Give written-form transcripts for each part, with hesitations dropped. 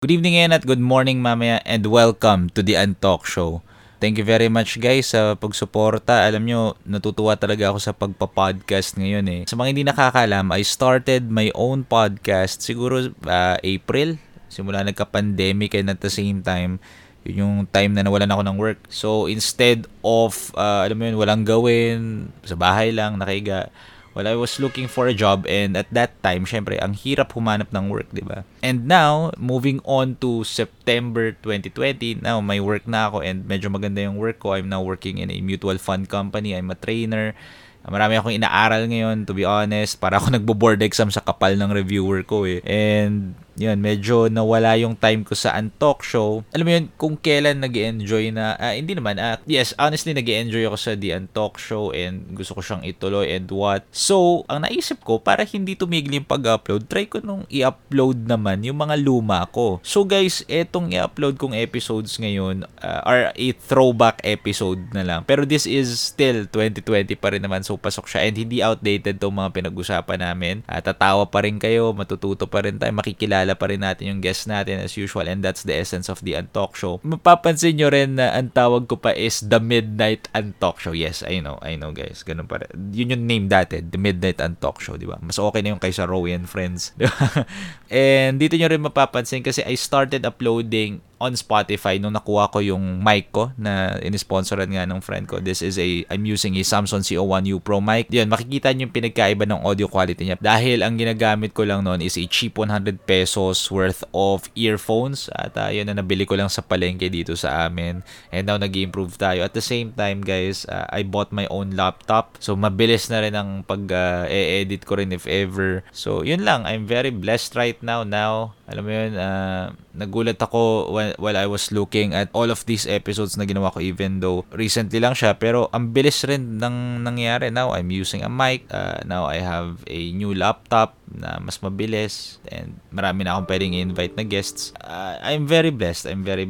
Good evening ngayon at good morning mamaya and welcome to the Untalk Show. Thank you very much guys sa pagsuporta. Alam nyo, natutuwa talaga ako sa pagpa-podcast ngayon eh. Sa mga hindi nakakalam, I started my own podcast siguro April. Simula nagka-pandemic and at the same time, yun yung time na nawalan ako ng work. So instead of, alam mo yun, walang gawin, sa bahay lang, nakahiga, well, I was looking for a job and at that time, syempre, ang hirap humanap ng work, di ba? And now, moving on to September 2020, now may work na ako and medyo maganda yung work ko. I'm now working in a mutual fund company. I'm a trainer. Marami akong inaaral ngayon, to be honest. Para ako nagbo-board exam sa kapal ng reviewer ko eh. And yun, medyo nawala yung time ko sa Untalk Show. Alam mo yun, kung kailan nag-enjoy na, hindi naman, yes, honestly, nag-enjoy ako sa The Untalk Show and gusto ko siyang ituloy and what. So, ang naisip ko, para hindi tumigil yung pag-upload, try ko nung i-upload naman yung mga luma ko. So guys, etong i-upload kong episodes ngayon are a throwback episode na lang. Pero this is still 2020 pa rin naman, so pasok siya and hindi outdated tong mga pinag-usapan namin. Tatawa pa rin kayo, matututo pa rin tayo, makikilala pa rin natin yung guest natin as usual and that's the essence of the Untalk Show. Mapapansin nyo rin na ang tawag ko pa is The Midnight Untalk Show. Yes, I know guys, ganun pa rin. Yun yung name dati, The Midnight Untalk Show, di ba? Mas okay na yung kaysa Rowie and Friends. Di ba? And dito nyo rin mapapansin kasi I started uploading on Spotify nung nakuha ko yung mic ko na inisponsoran nga ng friend ko. I'm using a Samsung CO1U Pro mic. Yan, makikita nyo yung pinagkaiba ng audio quality niya. Dahil ang ginagamit ko lang noon is a cheap 100 pesos worth of earphones. At yun na nabili ko lang sa palengke dito sa amin. And now nag-improve tayo. At the same time guys, I bought my own laptop. So mabilis na rin ang pag-e-edit ko rin if ever. So yun lang, I'm very blessed right now. Alam mo yun, nagulat ako while I was looking at all of these episodes na ginawa ko, even though recently lang siya, pero ang bilis rin ng nangyari. Now I'm using a mic, now I have a new laptop na mas mabilis and marami na akong pwedeng i-invite na guests. I'm very blessed.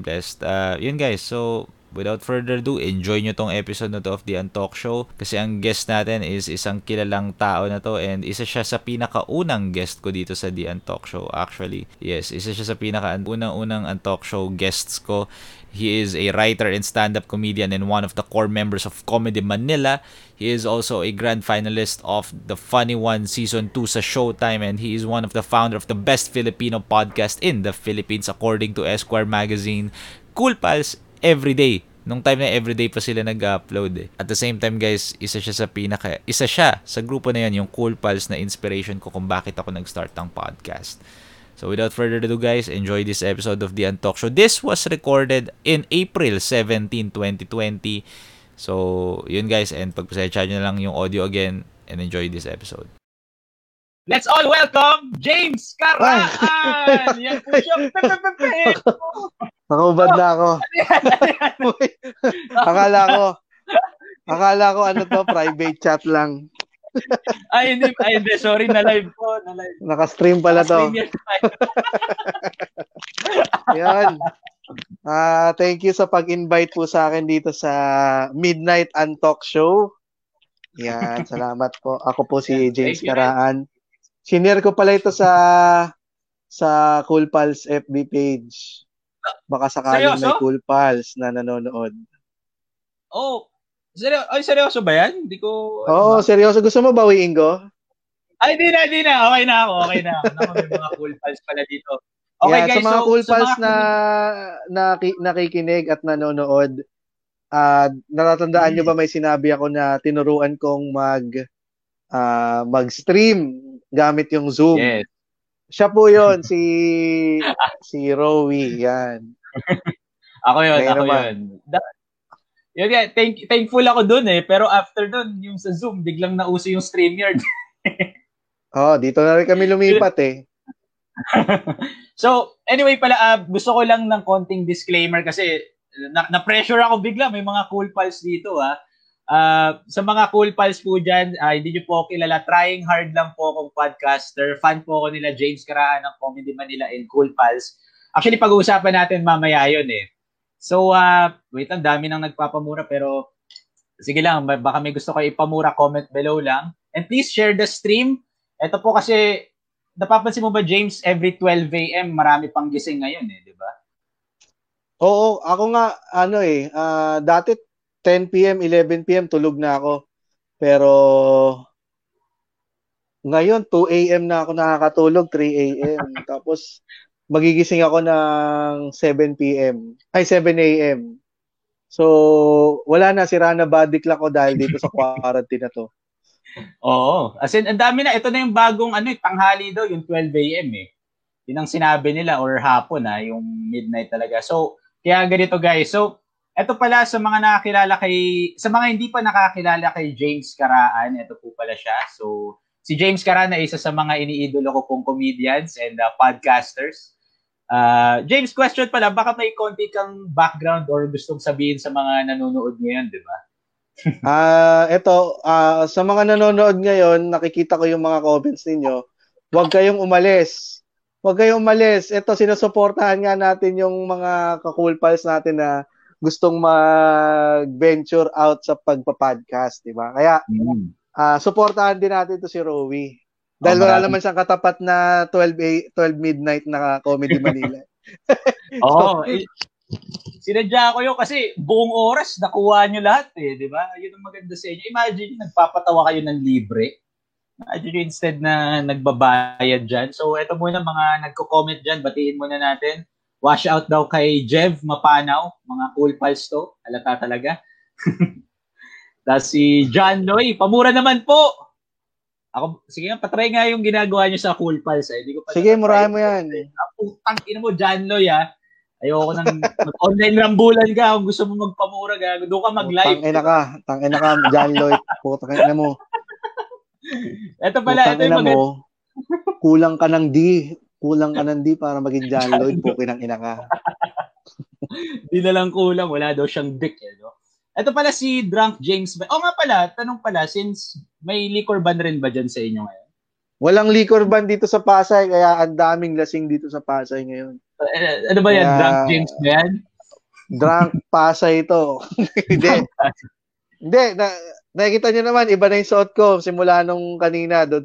Yun guys, so without further ado, enjoy nyo tong episode na to of The Untalk Show kasi ang guest natin is isang kilalang tao na to and isa siya sa pinakaunang guest ko dito sa The Untalk Show. Actually, yes, isa siya sa pinakaunang Untalk Show guests ko. He is a writer and stand-up comedian and one of the core members of Comedy Manila. He is also a grand finalist of The Funny One Season 2 sa Showtime and he is one of the founder of the best Filipino podcast in the Philippines according to Esquire Magazine. Cool Pals Everyday. Nung time na Everyday pa sila nag-upload eh. At the same time guys, isa siya sa grupo na yan, yung Cool Pals na inspiration ko kung bakit ako nag-start ng podcast. So without further ado guys, enjoy this episode of The Untalk Show. This was recorded in April 17, 2020. So yun guys, and pagpasensya nyo na lang yung audio again and enjoy this episode. Let's all welcome James Caraan! Yan po siya. Nakubad na ako. Akala ko ano to, private chat lang. Ay, hindi, sorry, na live po. Naka-stream pala to. Yan. Thank you sa pag-invite po sa akin dito sa Midnight Untalk Show. Yan, salamat po. Ako po si James Caraan. Senior ko pala ito sa Cool Pals FB page. Baka sakaling may Cool Pals na nanonood. Oh, seryoso ba yan? Hindi ko... Oo, seryoso. Gusto mo bawiin ko? Ay, di na. Okay na ako. Naku, may mga Cool Pals pala dito. Okay, guys, sa mga Cool Pals na nakikinig at nanonood, natatandaan nyo ba may sinabi ako na tinuruan kong mag-stream gamit yung Zoom? Yes. Siya po yun, si Rowie, yan. Ako yun. Yun, thankful ako dun eh, pero after dun, yung sa Zoom, biglang nauso yung StreamYard. Dito na rin kami lumipat eh. So, anyway pala, gusto ko lang ng konting disclaimer kasi na-pressure ako bigla, may mga Cool Pals dito sa mga Cool Pals po dyan, hindi nyo po ako kilala. Trying hard lang po akong podcaster. Fan po ako nila James Caraan ng Comedy Manila and Cool Pals. Actually, pag-uusapan natin mamaya yun eh. So, wait lang, dami nang nagpapamura pero sige lang, baka may gusto kayo ipamura, comment below lang. And please share the stream. Ito po kasi napapansin mo ba, James, every 12 a.m. marami pang gising ngayon di ba? Oo, ako nga, dati 10 p.m., 11 p.m. tulog na ako. Pero ngayon, 2 a.m. na ako nakakatulog, 3 a.m. Tapos, magigising ako ng 7 p.m. Ay, 7 a.m. So, wala na, sira na body clock ko dahil dito sa quarantine na to. Oo. As in, ang dami na. Ito na yung bagong tanghali daw, yung 12 a.m. Yun ang sinabi nila, or hapon yung midnight talaga. So, kaya ganito guys. So, ito pala sa mga sa mga hindi pa nakakilala kay James Caraan, ito po pala siya. So, si James Caraan ay isa sa mga iniidolo ko pong comedians and podcasters. James, question pala, baka may konti kang background or gustong sabihin sa mga nanonood ngayon, di ba? Sa mga nanonood ngayon, nakikita ko yung mga comments ninyo. Huwag kayong umalis. Huwag kayong umalis. Ito, sinusuportahan nga natin yung mga ka-cool pals natin na gustong mag-venture out sa pagpa-podcast, di ba? Kaya, suportahan din natin to si Rowie. Dahil wala naman siyang katapat na 12 midnight na Comedy Manila. Sinadya ko yun kasi buong oras nakuha nyo lahat di ba? Yun ang maganda sa inyo. Imagine nagpapatawa kayo ng libre. Imagine instead na nagbabayad dyan. So, eto muna mga nagko-comment dyan. Batiin muna natin. Wash out daw kay Jev Mapanaw. Mga cool pals to. Halata talaga. Tapos si John Loy. Pamura naman po. Ako, sige nga, patry nga yung ginagawa niyo sa Cool Pals. Hindi ko pa sige, murahan mo yan. Putang ina mo, John Loy Ayoko nang online rambulan ka kung gusto mo magpamura gago. Doon ka mag-live. Tangina ka, John Lloyd. Putang ina mo. Ito pala, ito yung mo. Kulang ka ng D. Kulang ka ng D para maging John Lloyd. Pukinang ina ka. Di na lang kulang. Wala daw siyang dick. No? Ito pala si Drunk James. Nga pala, tanong pala, since may liquor ban rin ba dyan sa inyo ngayon? Walang liquor ban dito sa Pasay, kaya ang daming lasing dito sa Pasay ngayon. Ano ba yan? Drunk James ba yan? Drunk Pasay ito. Hindi. Nakikita nyo naman, iba na yung suot ko simula nung kanina doon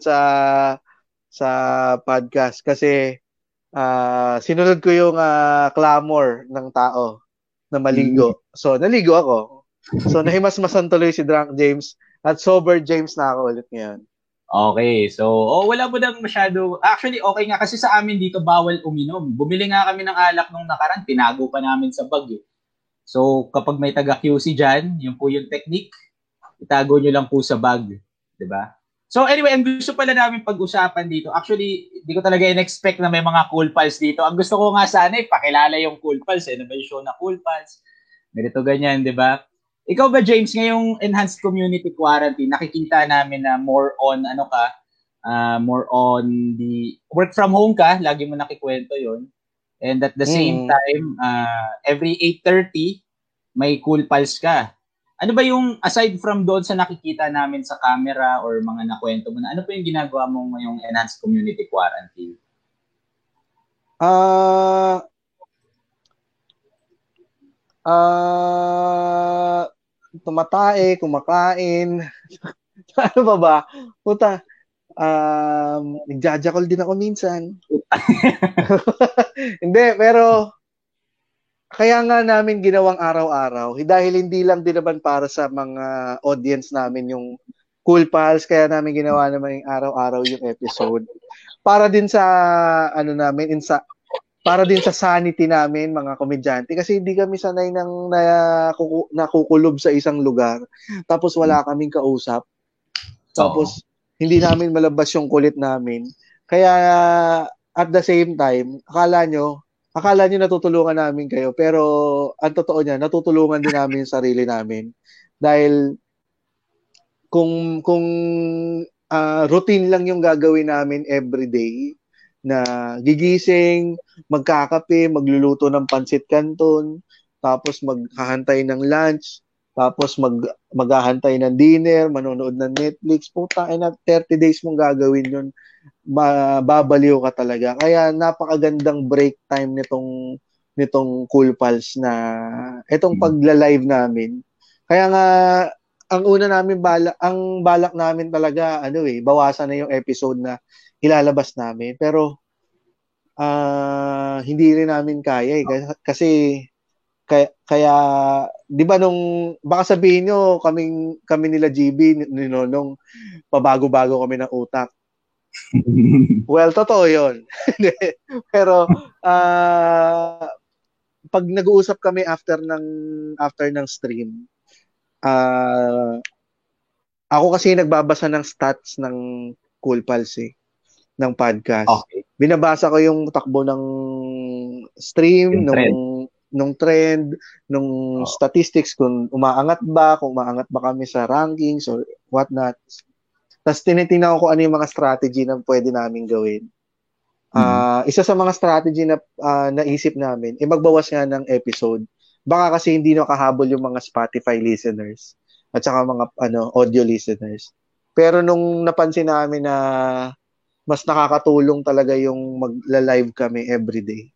sa podcast. Kasi sinunod ko yung clamor ng tao na maligo. So, naligo ako. So, nahimasmasan tuloy si Drunk James at sober James na ako ulit ngayon. Okay. So, wala mo nang masyado. Actually, okay nga kasi sa amin dito bawal uminom. Bumili nga kami ng alak nung nakaraan. Tinago pa namin sa bag. So, kapag may taga-QC dyan, yun po yung technique. Itago nyo lang po sa bag. Diba? So, anyway, ang gusto pala namin pag-usapan dito. Actually, di ko talaga in-expect na may mga cool pals dito. Ang gusto ko nga sana pakilala yung cool pals. Ano ba yung show na cool pals? Ganito, ganyan, diba? Ikaw ba, James, ngayong enhanced community quarantine, nakikita namin na more on, more on the work from home ka, lagi mo nakikwento yon. And at the same time, every 8:30, may cool pals ka. Ano ba yung, aside from doon sa nakikita namin sa camera or mga nakwento mo na, ano pa yung ginagawa mo ngayong enhanced community quarantine? Tumatae, kumakain. Ano ba? Puta, nagjajakol din ako minsan. Hindi, pero kaya nga namin ginawang araw-araw. Dahil hindi lang din naman para sa mga audience namin yung Cool Pals, kaya namin ginawa naman yung araw-araw yung episode. Para din sa, para din sa sanity namin, mga komedyante, kasi hindi kami sanay nang nakukulob sa isang lugar. Tapos wala kaming kausap. Tapos hindi namin malabas yung kulit namin. Kaya at the same time, akala nyo natutulungan namin kayo, pero ang totoo niya, natutulungan din namin yung sarili namin. Dahil kung routine lang yung gagawin namin everyday, na gigising, magkakape, magluluto ng pansit canton, tapos maghahantay ng lunch, tapos maghahantay ng dinner, manonood ng Netflix, puta, 30 days mong gagawin yun, babaliw ka talaga. Kaya napakagandang break time nitong Cool Pals na itong pagla-live namin. Kaya nga ang balak namin talaga bawasan na yung episode na ilalabas namin. Pero hindi rin namin kaya eh. Kasi kaya 'di ba baka sabihin nyo kami nila GB ni Nonong pabago-bago kami ng utak. Well, totoo 'yon. Pero pag nag-uusap kami after ng stream, ako kasi nagbabasa ng stats ng Cool Pals ng podcast. Okay. Binabasa ko yung takbo ng stream, Yung trend. nung trend, nung statistics, kung umaangat ba kami sa rankings or whatnot. Tapos tinitingnan ko kung ano yung mga strategy na pwede namin gawin. Isa sa mga strategy na naisip namin, magbawas nga ng episode. Baka kasi hindi nakahabol yung mga Spotify listeners at saka mga audio listeners. Pero nung napansin namin na mas nakakatulong talaga yung magla-live kami everyday,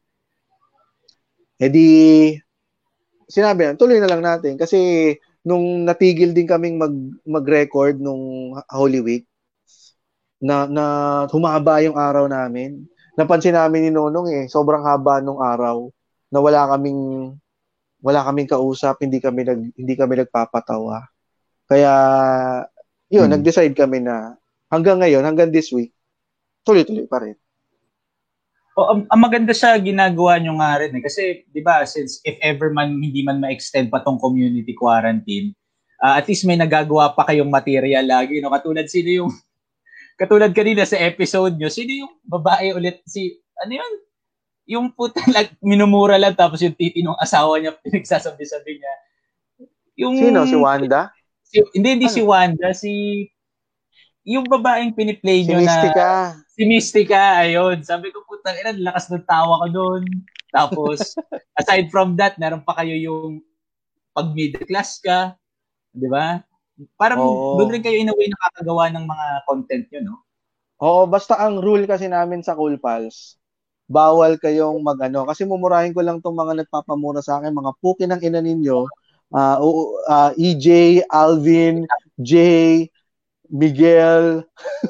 sinabi na, tuloy na lang natin. Kasi nung natigil din kaming mag-record nung Holy Week, na humaba yung araw namin. Napansin namin ni Nonong sobrang haba nung araw na wala kaming kausap, hindi kami nagpapatawa. Kaya yun, nag-decide kami na hanggang ngayon, hanggang this week, tuloy-tuloy pa rin. Ang maganda sa ginagawa nyo nga rin kasi 'di ba, since if ever man hindi man ma-extend pa tong community quarantine, at least may nagagawa pa kayong material lagi, no? Katulad kanina sa episode nyo, sino yung babae ulit, ano yun? Yung puta lang, minumura lang, tapos yung titi ng asawa niya, pinagsasabi-sabi niya. Sino? Si Wanda? Hindi si Wanda, yung babaeng piniplay nyo na... Si Mystica, ayun. Sabi ko, putang ina, lakas ng tawa ko doon. Tapos, aside from that, meron pa kayo yung pag middle class ka, di ba? Parang doon rin kayo in a way nakakagawa ng mga content nyo, no? Oo, basta ang rule kasi namin sa Cool Pals, bawal kayong kasi mumurahin ko lang tong mga nagpapamura sa akin, mga puki ng ina ninyo, EJ, Alvin, Jay, Miguel,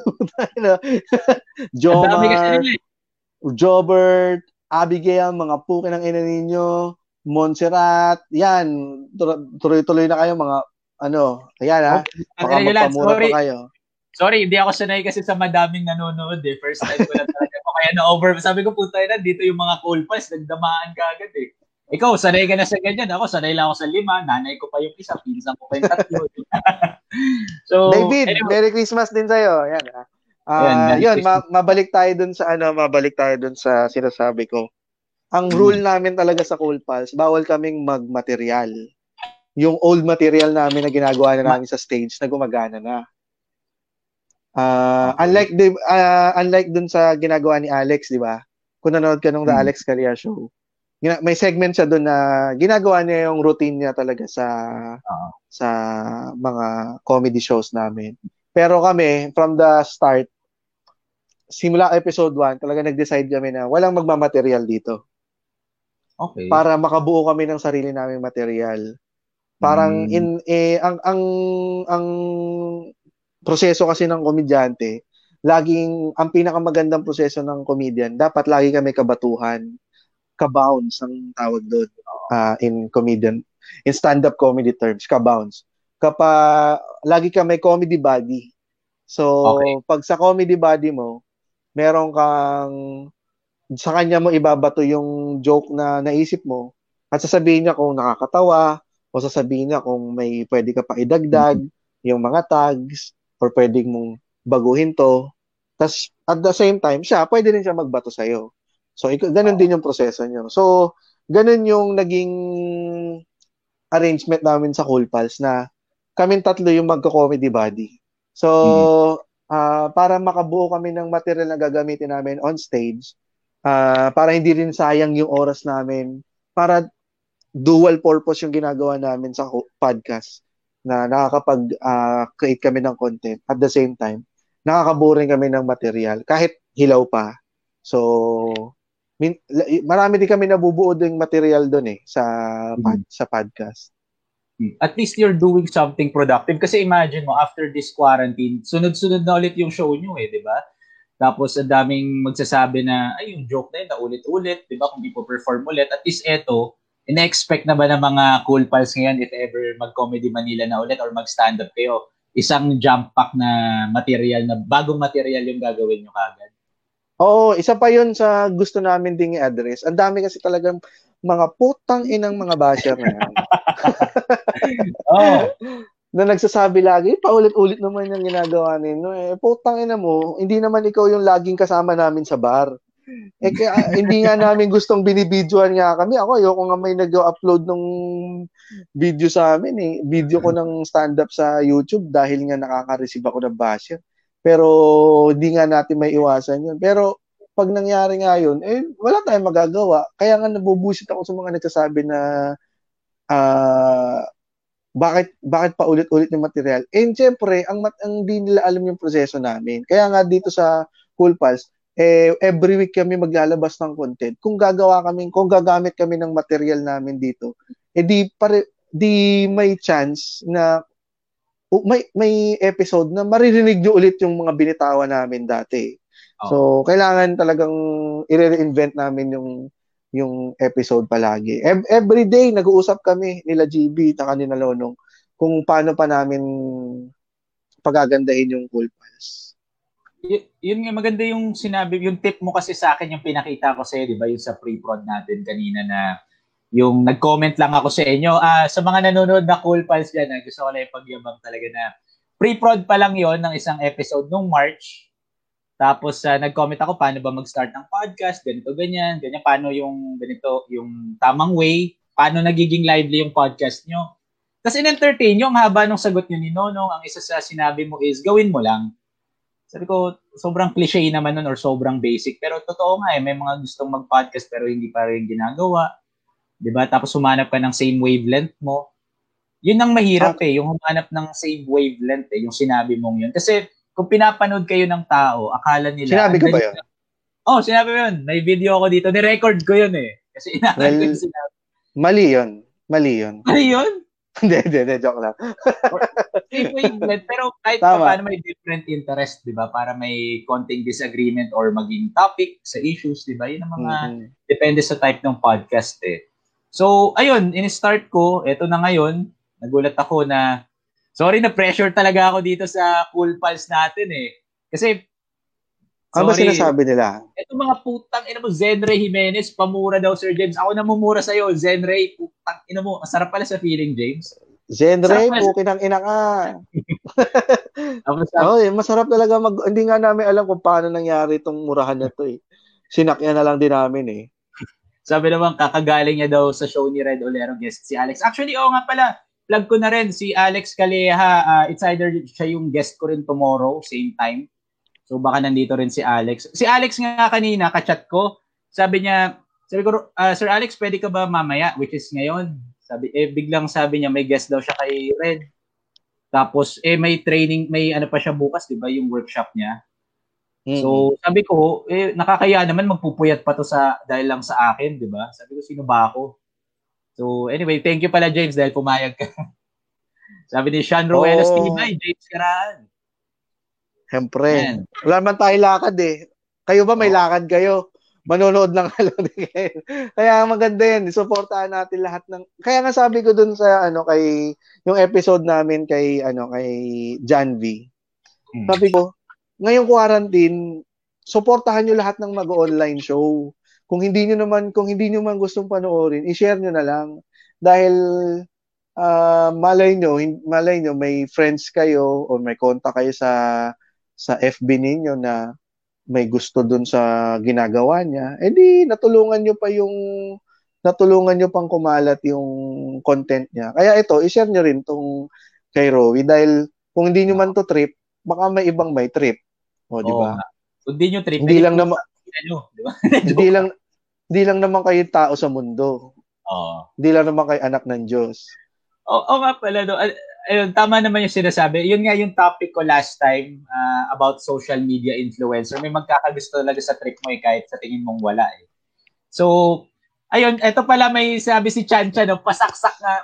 Jomar, Jobert, Abigail, mga puki ng ina ninyo, Montserrat, yan, tuloy-tuloy na kayo mga ayan ha, baka magpamura pa kayo. Sorry, hindi ako sanay kasi sa madaming nanonood First time ko lang talaga ako kaya na-over. Sabi ko, puta na, dito yung mga Cool Pals, nagdamaan ka agad Ikaw, sanay ka na sa ganyan. Ako, sanay lang ako sa 5. Nanay ko pa yung isa, pinsan ko pa yung 3. So, David, anyway, Merry Christmas din sa'yo. Yan yun, mabalik tayo dun sa sinasabi ko. Ang rule namin talaga sa Cool Pals, bawal kaming magmaterial. Yung old material namin na ginagawa na namin sa stage na gumagana na. Unlike dun sa ginagawa ni Alex, di ba? Kung nanood ka nung The Alex Caria Show, may segment siya dun na ginagawa niya yung routine niya talaga sa mga comedy shows namin. Pero kami, from the start, simula episode 1, talaga nag-decide kami na walang magmamaterial dito. Okay. Para makabuo kami ng sarili naming material. Parang ang proseso kasi ng komedyante, ang pinakamagandang proseso ng comedian, dapat lagi kami kabatuhan, ka-bounce ang tawag doon in stand-up comedy terms, ka-bounce. Lagi kami comedy buddy. So, pag sa comedy buddy mo, meron kang, sa kanya mo ibabato yung joke na naisip mo, at sasabihin niya kung nakakatawa, o sasabihin niya kung may pwede ka pa idagdag, yung mga tags, or pwedeng mong baguhin to. Tapos, at the same time, pwede rin siya magbato sa'yo. So, ganun din yung proseso niyo. So, ganun yung naging arrangement namin sa Cool Pals na kaming 3 yung magka-comedy buddy. So, para makabuo kami ng material na gagamitin namin on stage, para hindi rin sayang yung oras namin, para dual purpose yung ginagawa namin sa podcast, na nakakapag-create kami ng content at the same time, nakakabuo rin kami ng material kahit hilaw pa. So, marami din kami nabubuo ding material doon sa podcast. At least you're doing something productive kasi imagine mo after this quarantine, sunod-sunod na ulit yung show nyo di ba? Tapos ang daming magsasabi na, ay, yung joke na yun, ulit-ulit, di ba? Kung ipo-perform ulit. At least eto, ina-expect na ba ng mga Cool Pals ngayon if ever mag-Comedy Manila na ulit or mag-stand-up kayo? Isang jump pack na material, na bagong material yung gagawin nyo kagad. Oo, isa pa yun sa gusto namin ding i-address. Ang dami kasi talagang mga putang inang mga basher na yan. Oh. Na nagsasabi lagi, paulit-ulit naman yung ginagawa ninyo. Putang ina mo, hindi naman ikaw yung laging kasama namin sa bar. Kaya, hindi nga namin gustong binibidyoan nga kami. Ako, ayoko nga may nag-upload ng video sa amin eh. Video ko ng stand-up sa YouTube dahil nga nakaka-receive ako ng basher. Pero hindi nga natin may iwasan yun. Pero pag nangyari nga yun, wala tayong magagawa. Kaya nga nabubusit ako sa mga nagsasabi na bakit pa ulit-ulit yung material? Siyempre, ang di nila alam yung proseso namin. Kaya nga dito sa Cool Pals, every week kami maglalabas ng content. Kung gagamit kami ng material namin dito, di may chance na may episode na maririnig nyo ulit yung mga binitawan namin dati. So, kailangan talagang i-reinvent namin yung episode palagi. Every day, nag-uusap kami nila GB at nila Lonong kung paano pa namin pagagandahin yung Cool Pals. Yun nga, maganda yung sinabi, yung tip mo kasi sa akin, yung pinakita ko sa'yo, di ba, yung sa pre-prod natin kanina na yung nag-comment lang ako sa inyo. Sa mga nanonood na Cool Pals dyan, gusto ko lang ipagyabang talaga na pre-prod pa lang yon ng isang episode nung March. Tapos nag-comment ako paano ba mag-start ng podcast, ganito, ganyan, paano yung ganito, yung tamang way, paano nagiging lively yung podcast nyo. Tapos in-entertain yung haba ng sagot nyo ni Nonong, ang isa sa sinabi mo is, gawin mo lang. Sabi ko, sobrang cliche naman nun or sobrang basic. Pero totoo nga may mga gustong mag-podcast pero hindi pa rin ginagawa. Diba? Tapos humanap ka ng same wavelength mo. Yun ang mahirap yung humanap ng same wavelength yung sinabi mong yun. Kasi kung pinapanood kayo ng tao, akala nila... Sinabi ko ba yun? Sinabi mo yun. May video ako dito. Ni-record ko yun Kasi inakal ko yung sinabi. Mali yun. Mali yun? Hindi, joke lang. Same wavelength, pero kahit pa paano may different interest, di ba? Para may konting disagreement or maging topic sa issues, di ba? Yun ang mga depende sa type ng podcast So, ayun, in-start ko, eto na ngayon, nagulat ako na sorry na pressure talaga ako dito sa Cool Pals natin Kasi ano ba sinasabi nila? Ito mga putang ina mo, Zenray Jimenez, pamura daw Sir James. Ako na mumura sa'yo, Zenray, putang ina mo. Masarap pala sa feeling, James. Zenray, pukin ang ina ka. Masarap talaga hindi nga namin alam kung paano nangyari itong murahan na to Sinakyan na lang din namin Sabi naman, kakagaling niya daw sa show ni Red Olero, guest si Alex. Actually, nga pala, plug ko na rin, si Alex Calleja, it's either siya yung guest ko rin tomorrow, same time. So baka nandito rin si Alex. Si Alex nga kanina, kachat ko, sabi ko, Sir Alex, pwede ka ba mamaya? Which is ngayon. Biglang sabi niya, may guest daw siya kay Red. Tapos, may training, may ano pa siya bukas, di ba, yung workshop niya. So, sabi ko, nakakaya naman magpupuyat pa to dahil lang sa akin, di ba? Sabi ko, sino ba ako? So, anyway, thank you pala, James, dahil pumayag ka. Sabi ni Sean Ruelas, James Karaan. Siyempre. Wala naman tayo lakad Kayo ba may lakad kayo? Manonood lang lang din kayo. Kaya maganda yan. Suportahan natin lahat ng... Kaya nga sabi ko dun sa kay yung episode namin kay John V. Sabi ko, ngayong quarantine, suportahan nyo lahat ng mag-online show. Kung hindi nyo man gustong panoorin, i-share nyo na lang. Dahil malay nyo, may friends kayo o may contact kayo sa FB ninyo na may gusto dun sa ginagawa niya, di natulungan nyo pang kumalat yung content niya. Kaya ito, i-share nyo rin tong kay Rowie dahil kung hindi nyo man to trip, baka may ibang may trip. Di ba? Kung hindi nyo trip, hindi lang naman diba? hindi lang naman kayo tao sa mundo. Hindi lang naman kayo anak ng Diyos. Nga pala ayun, tama naman yung sinasabi. Yun nga yung topic ko last time about social media influencer. May magkakagusto talaga sa trip mo kahit sa tingin mong wala So, ayun, eto pala may sabi si Chancha, pasaksak nga.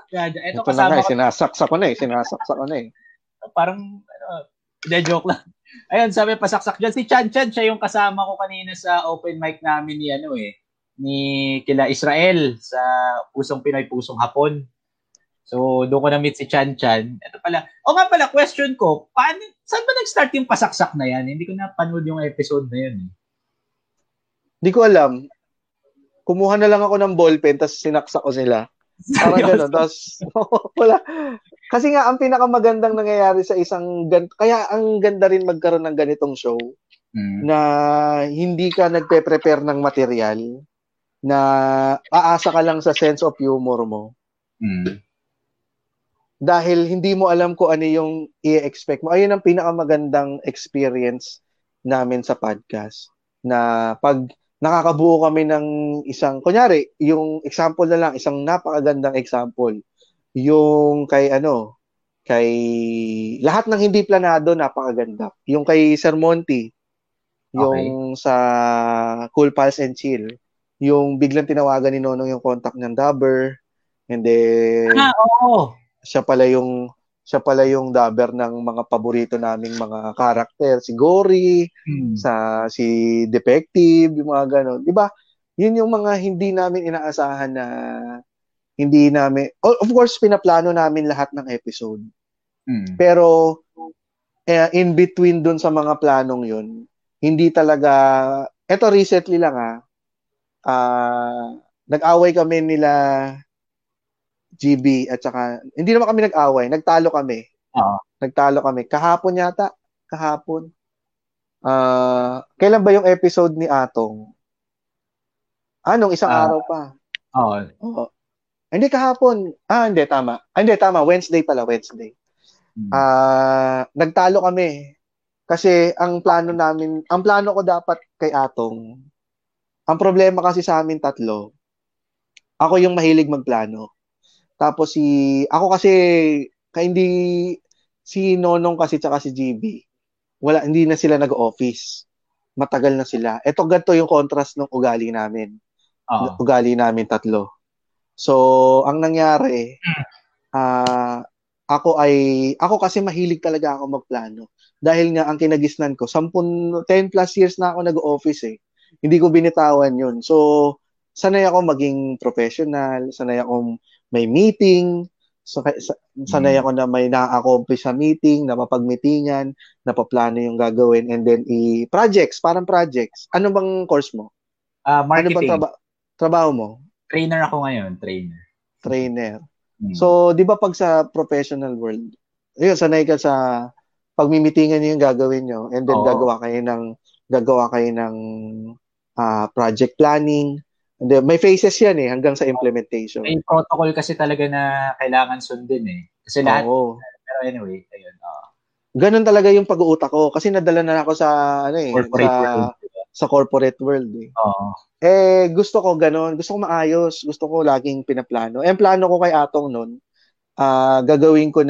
Ito kasama ko. Sinasaksak ko na. Parang, joke lang. Ayun, sabi pasaksak dyan. Si Chan Chan, siya yung kasama ko kanina sa open mic namin ni kila Israel sa Pusong Pinoy, Pusong Hapon. So, doon ko na-meet si Chan Chan. Ito pala. O nga pala, question ko, saan ba nag-start yung pasaksak na yan? Hindi ko na panood yung episode na yun. Hindi ko alam. Kumuha na lang ako ng ballpen, tapos sinaksak ko sila. Parang gano'n. Tapos, wala. Kasi nga, ang pinakamagandang nangyayari sa kaya ang ganda rin magkaroon ng ganitong show, na hindi ka nagpe-prepare ng material, na aasa ka lang sa sense of humor mo. Dahil hindi mo alam kung ano yung i-expect mo. Ayun ang pinakamagandang experience namin sa podcast. Na pag nakakabuo kami ng isang, kunyari, yung example na lang, isang napakagandang example. Yung kay lahat ng hindi planado, napakaganda. Yung kay Sir Monty, yung sa Cool Pals and Chill, yung biglang tinawagan ni Nonong yung contact ng Dabber, and then, siya pala yung dabber ng mga paborito naming mga karakter, si Gory, si Detective, yung mga ganon. Diba? Yun yung mga hindi namin inaasahan na hindi namin, of course, pinaplano namin lahat ng episode. Pero, in between dun sa mga planong yun, hindi talaga, eto recently lang nag-away kami nila GB at saka, hindi naman kami nag-away, nagtalo kami. Nagtalo kami. Kahapon yata. Kailan ba yung episode ni Atong? Anong isang araw pa? Oo. Hindi kahapon. Hindi, tama. Hindi, tama. Wednesday pala, Wednesday. Nagtalo kami. Kasi ang plano ko dapat kay Atong, ang problema kasi sa amin tatlo, ako yung mahilig magplano. Tapos ako kasi, si Nonong kasi tsaka si GB, hindi na sila nag-office. Matagal na sila. Ito ganito yung contrast ng ugali namin. Ugali namin tatlo. So, ang nangyari, ako kasi mahilig talaga ako magplano. Dahil nga ang kinagisnan ko, 10 plus years na ako nag-office eh. Hindi ko binitawan yun. So, sanay ako maging professional, sanay akong may meeting, sanay ako na may na-accomplish sa meeting, na mapag-meetingan, na paplano yung gagawin, and then parang projects. Ano bang course mo? Marketing. Ano bang trabaho mo? Trainer ako ngayon, Trainer. So, di ba pag sa professional world, sanay ka sa pag-meetingan niyo yung gagawin nyo, and then gagawa kayo ng project planning. And then, may phases yan hanggang sa implementation. May protocol kasi talaga na kailangan sundin Kasi lahat, pero anyway, ayun. Ganun talaga yung pag-uutak ko. Kasi nadala na ako sa, sa corporate world gusto ko ganun. Gusto ko maayos. Gusto ko laging pinaplano. Ang plano ko kay Atong nun, gagawin ko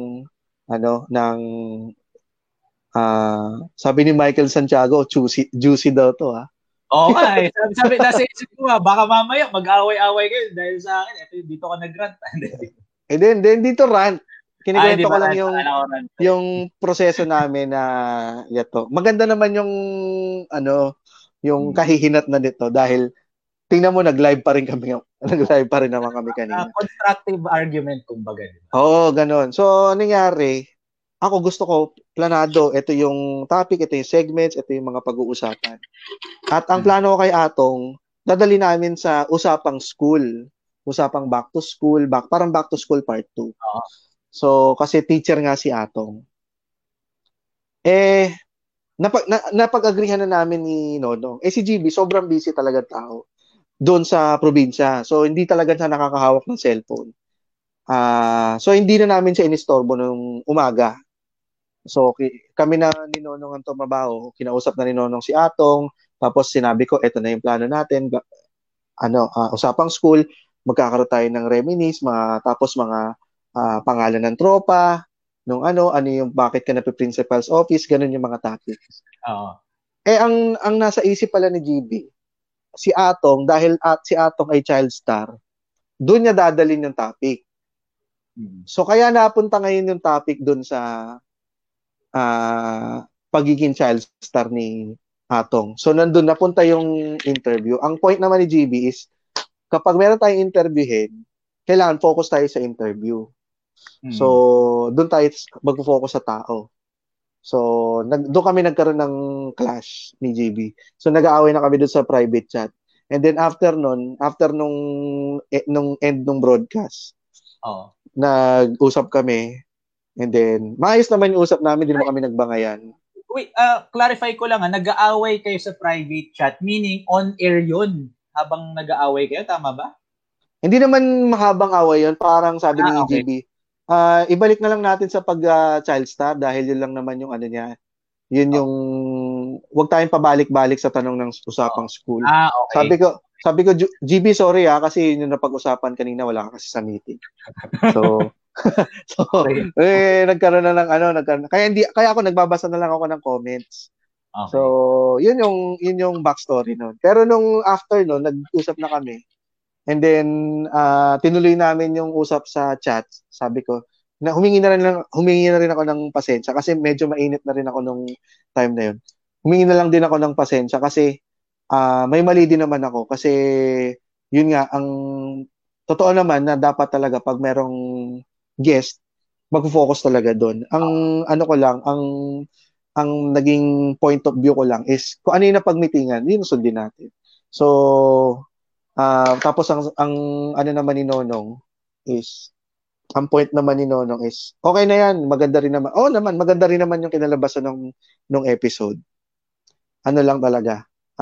sabi ni Michael Santiago, juicy daw to Oo nga Sabi nasa isip ko baka mamaya mag-away-away kayo dahil sa akin. Dito ka nag-rant. then dito rant. Kinikwento ko lang yung proseso namin na yato. Maganda naman yung kahihinat na nito dahil tingnan mo nag-live pa rin naman kami kanina. Constructive argument kumbaga. Oo, ganun. So, nangyari, ako gusto ko planado, ito yung topic, ito yung segments, ito yung mga pag-uusapan. At ang plano ko kay Atong, dadali namin sa usapang school, usapang back to school, parang back to school part 2. So, kasi teacher nga si Atong. Napag-agreehan na namin ni Nonong. Si GB, sobrang busy talaga tao doon sa probinsya. So, hindi talaga siya nakakahawak ng cellphone. So, hindi na namin siya inistorbo nung umaga. So, kami na ni Nonong ang tumabaho. Kinausap na ni Nonong si Atong. Tapos, sinabi ko, eto na yung plano natin. Usapang school, magkakaroon tayo ng reminisce, tapos mga pangalan ng tropa, nung ano yung bakit ka na principal's office, ganun yung mga topics. Ang nasa isip pala ni GB, si Atong, dahil si Atong ay child star, doon niya dadalhin yung topic. So, kaya napunta ngayon yung topic doon sa pagiging child star ni Atong. So, nandun napunta yung interview. Ang point naman ni GB is, kapag meron tayong interviewin, kailangan focus tayo sa interview. So, doon tayo mag-focus sa tao. So, doon kami nagkaroon ng clash ni GB. So, nag-aaway na kami doon sa private chat. And then after nung end nung broadcast, nag-usap kami. And then, maayos naman yung usap namin, hindi naman kami nagbangayan. Wait, clarify ko lang, nag-aaway kayo sa private chat, meaning on-air yun habang nag-aaway kayo, tama ba? Hindi naman mahabang away yun, parang sabi ni okay. GB, ibalik na lang natin sa pag-child star dahil yun lang naman yung ano niya, yun yung, wag tayong pabalik-balik sa tanong ng usapang school. Okay. Sabi ko, GB, sorry kasi yun yung napag-usapan kanina, wala ka kasi sa meeting. So, nagkaroon na ng kaya ako nagbabasa na lang ako ng comments. Okay. So, yun yung backstory nun. Pero nung after nun, nag-usap na kami. And then tinuloy namin yung usap sa chat. Sabi ko, na humingi na rin ako ng pasensya kasi medyo mainit na rin ako nung time na yun. Humingi na lang din ako ng pasensya kasi may mali din naman ako kasi yun nga, ang totoo naman na dapat talaga pag merong guest, mag-focus talaga doon. Ang ang naging point of view ko lang is kung ano yung napag-meetingan, yun sundin natin. So, tapos ang ano naman ni Nonong is, ang point naman ni Nonong is, okay na yan, maganda rin naman. Maganda rin naman yung kinalabasan nung episode. Ano lang talaga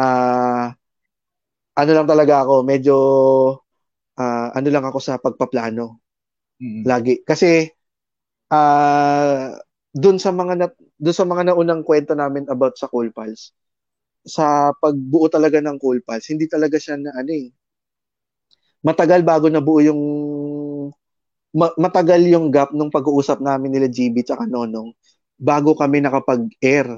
ako, medyo ano lang ako sa pagpaplano. Lagi. Kasi doon sa mga naunang kwento namin about sa Cool Pals, sa pagbuo talaga ng Cool Pals, hindi talaga siya na matagal bago nabuo yung matagal yung gap nung pag-uusap namin nila GB tsaka Nonong bago kami nakapag-air.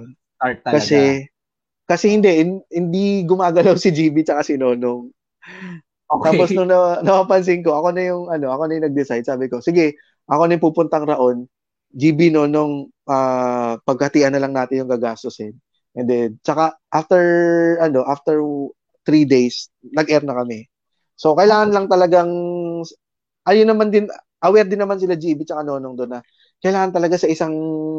Kasi hindi gumagalaw si GB tsaka si Nonong. Okay. Tapos nung napapansin ko, ako na yung nag-decide. Sabi ko, sige, ako na yung pupuntang Raon. GB, Nonong, pagkatian na lang natin yung gagastusin. And then, tsaka after 3 days, nag-air na kami. So, kailangan lang talagang, ayun naman din, aware din naman sila GB tsaka Nonong doon na kailangan talaga sa isang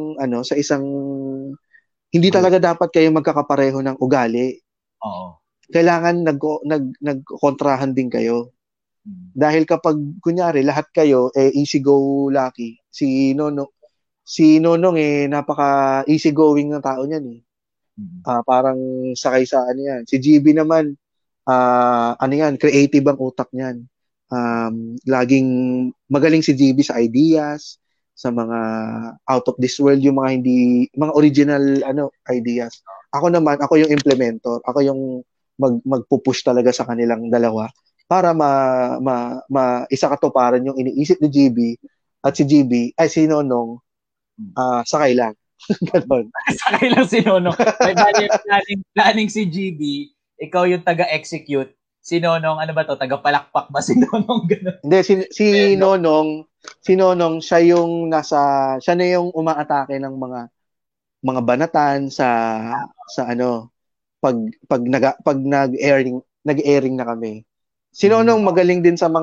hindi talaga dapat kayo magkakapareho ng ugali. Oo. Kailangan nagkontrahan din kayo. Dahil kapag kunyari lahat kayo easy go lucky, si Nonong napaka easy going ng tao niyan eh. Parang sakay sa yan. Si GB naman creative ang utak niyan. Laging magaling si GB sa ideas, sa mga out of this world, yung mga original ideas. Ako yung implementer. Ako yung magpupush talaga sa kanilang dalawa para isakatuparan yung iniisip ni GB at si Nonong sakay lang. Ganon. Sakay lang si Nonong. May planning si GB, ikaw yung taga-execute. Si Nonong, ano ba to? Taga-palakpak ba si Nonong? Ganun. Hindi, si Nonong, siya na yung umaatake ng mga banatan sa pag nag-airing na kami. Si Nonong magaling din sa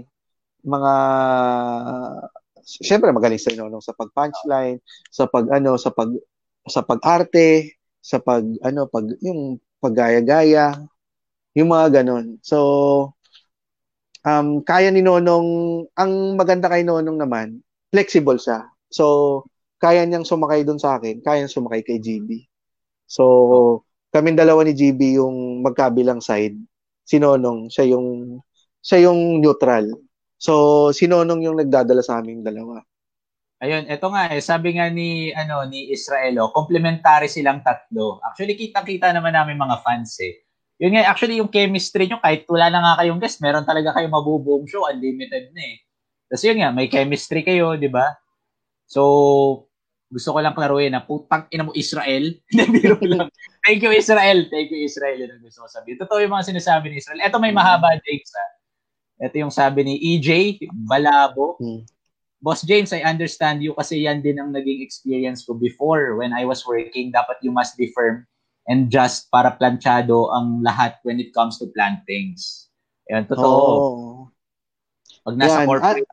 siyempre magaling sa Nonong sa pag-punchline, sa pag-arte, sa yung paggaya-gaya, yung mga ganon. So, kaya ni Nonong, ang maganda kay Nonong naman, flexible siya. So, kaya niyang sumakay doon sa akin, kaya niyang sumakay kay GB. So, kaming dalawa ni GB yung magkabilang side. Si Nonong, siya yung neutral. So, si Nonong yung nagdadala sa aming dalawa. Ayun, eto nga sabi nga ni Israelo, complementary silang tatlo. Actually, kitang-kita naman namin mga fans Yun nga, actually yung chemistry nyo, kahit wala na nga kayong guest, meron talaga kayong mabubuong show, unlimited na Tapos yun nga, may chemistry kayo, di ba? So, gusto ko lang klaruhin na putang ina mo Israel. Biro lang. Thank you Israel. Yun ang gusto ko sabihin. Totoo yung mga sinasabi ni Israel. Ito may mahaba, Jakes. Ito yung sabi ni EJ Balabo. Boss James, I understand you kasi yan din ang naging experience ko before when I was working. Dapat you must be firm and just para planchado ang lahat when it comes to plantings. Yan, totoo. Oo. Pag nasa Yan. corporate,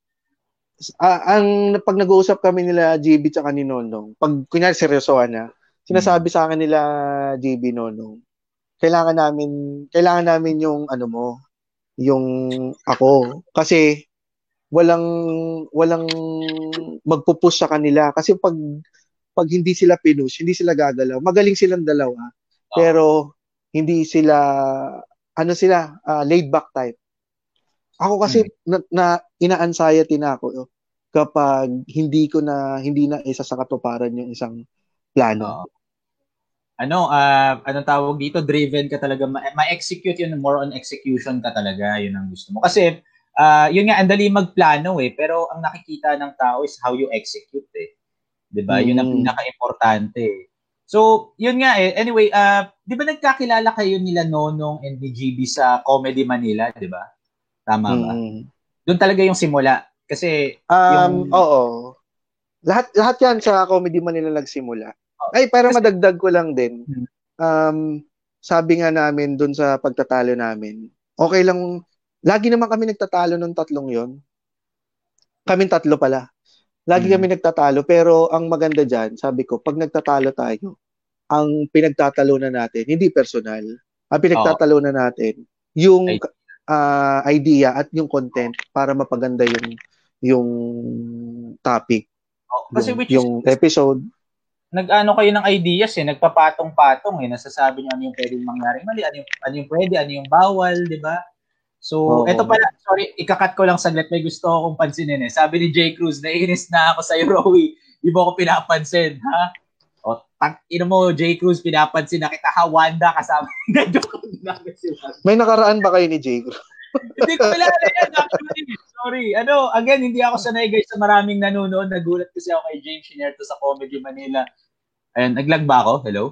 Ang pag nag-uusap kami nila GB tsaka ni Nonong, pag kunyari seryosohan na, sinasabi sa akin nila GB Nonong, kailangan namin yung ano mo, yung ako. Kasi walang walang magpupush sa kanila kasi pag hindi sila pinush, hindi sila gagalaw. Magaling silang dalawa, pero hindi sila laid back type. Ako kasi na ina-anxiety na ako kapag hindi na isa sa katuparan yung isang plano. Anong tawag dito? Driven ka talaga, ma-execute yun, more on execution ka talaga, yun ang gusto mo. Kasi, yun nga, ang dali magplano pero ang nakikita ng tao is how you execute Diba? Yun ang pinaka-importante So, yun nga Anyway, di ba nagkakilala kayo nila Nonong and ni GB sa Comedy Manila, di ba? Tama ba? Doon talaga yung simula. Kasi, oo. Lahat yan sa Comedy Manila nagsimula. Pero madagdag ko lang din. Sabi nga namin dun sa pagtatalo namin, okay lang, lagi naman kami nagtatalo nung tatlong yon. Kaming tatlo pala. Lagi kami nagtatalo, pero ang maganda dyan, sabi ko, pag nagtatalo tayo, ang pinagtatalunan natin, hindi personal. Ang pinagtatalunan natin, yung idea at yung content para mapaganda yung topic. Kasi yung episode. Nag-ano kayo ng ideas nagpapatong-patong nasasabi niyo ano yung pwedeng mangyari mali, ano yung pwede, ano yung bawal, di ba? So, eto pala, sorry, ikakat ko lang saglit, may gusto akong pansinin Sabi ni J. Cruz, naiinis na ako sa'yo, Rowie. Di mo ako pinapansin, ha? O, ino mo, J. Cruz, pinapansin na kita, ha? Wanda, kasama. May nakaraan ba kayo ni J. Cruz? Hindi ko kilala yan, actually. Sorry. Again, hindi ako sanay guys sa maraming nanonood. Nagulat kasi ako kay James Sinerto sa Comedy Manila. Ayun, naglag ba ako? Hello?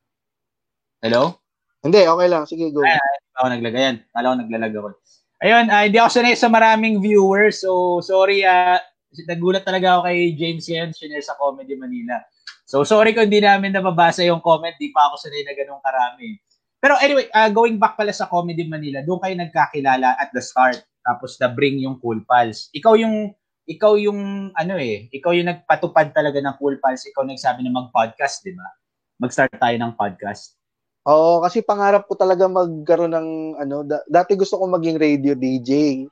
Hello? Hindi, okay lang. Sige, go. Ako naglag. Ayan, kala ko naglalag ako. Ayun, hindi ako sanay sa maraming viewers. So, sorry. Nagulat talaga ako kay James Sinerto sa Comedy Manila. So, sorry kung hindi namin nababasa yung comment. Di pa ako sanay na ganun karami. Pero anyway, going back pala sa Comedy Manila, doon kayo nagkakilala at the start. Tapos na-bring yung Cool Pals. Ikaw yung nagpatupad talaga ng Cool Pals. Ikaw nagsabi na mag-podcast, di ba? Mag-start tayo ng podcast. Oo, kasi pangarap ko talaga magkaroon ng dati gusto ko maging radio DJ.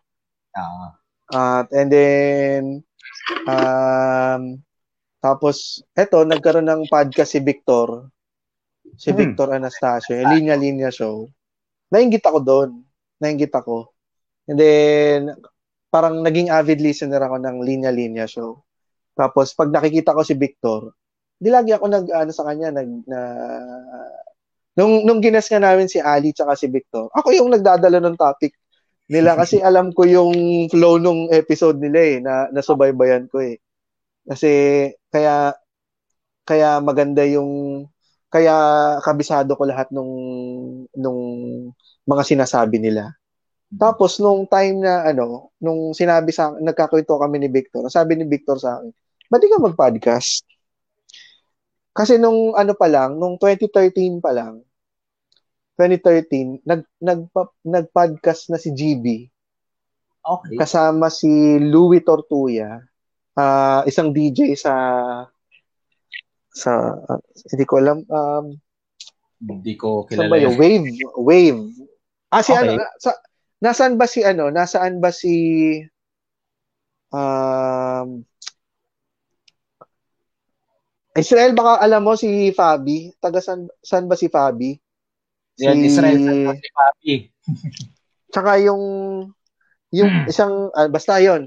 And then tapos nagkaroon ng podcast si Victor. Si Victor Anastasio, yung Linya Show. Nainggit ako doon. And then, parang naging avid listener ako ng Linya Show. Tapos, pag nakikita ko si Victor, di lagi ako sa kanya, nung gines nga namin si Ali tsaka si Victor, ako yung nagdadala ng topic nila kasi alam ko yung flow nung episode nila na nasubaybayan ko Kasi, kaya maganda kaya kabisado ko lahat nung mga sinasabi nila. Tapos nung time na nung sinabi sa nagkakwento kami ni Victor, sabi ni Victor sa akin, "Ba't di ka mag-podcast?" Kasi nung nung 2013 pa lang, nag-podcast na si GB. Okay. Kasama si Louie Tortuya, isang DJ sa hindi ko alam hindi ko kilala. Saan ba yun? Wave. Okay. Nasaan ba si Israel, baka alam mo si Fabi? Taga saan ba si Fabi? Yan, Israel si Fabi. Tsaka yung isang basta yon.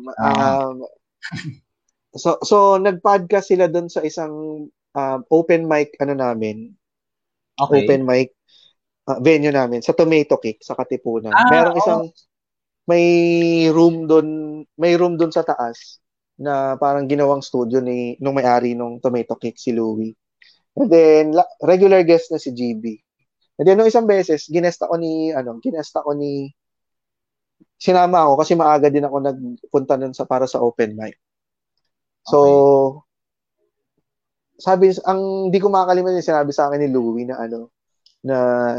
So nag-podcast sila doon sa isang open mic namin. Okay. Open mic venue namin sa Tomato Cake sa Katipunan. Merong isang may room doon sa taas na parang ginawang studio nung may-ari nung Tomato Cake si Louie. And then regular guest na si GB. And then nung isang beses ginest ako ni sinama ako kasi maaga din ako nagpunta nun para sa open mic. So, ang di ko makakalimutan yung sinabi sa akin ni Louie na na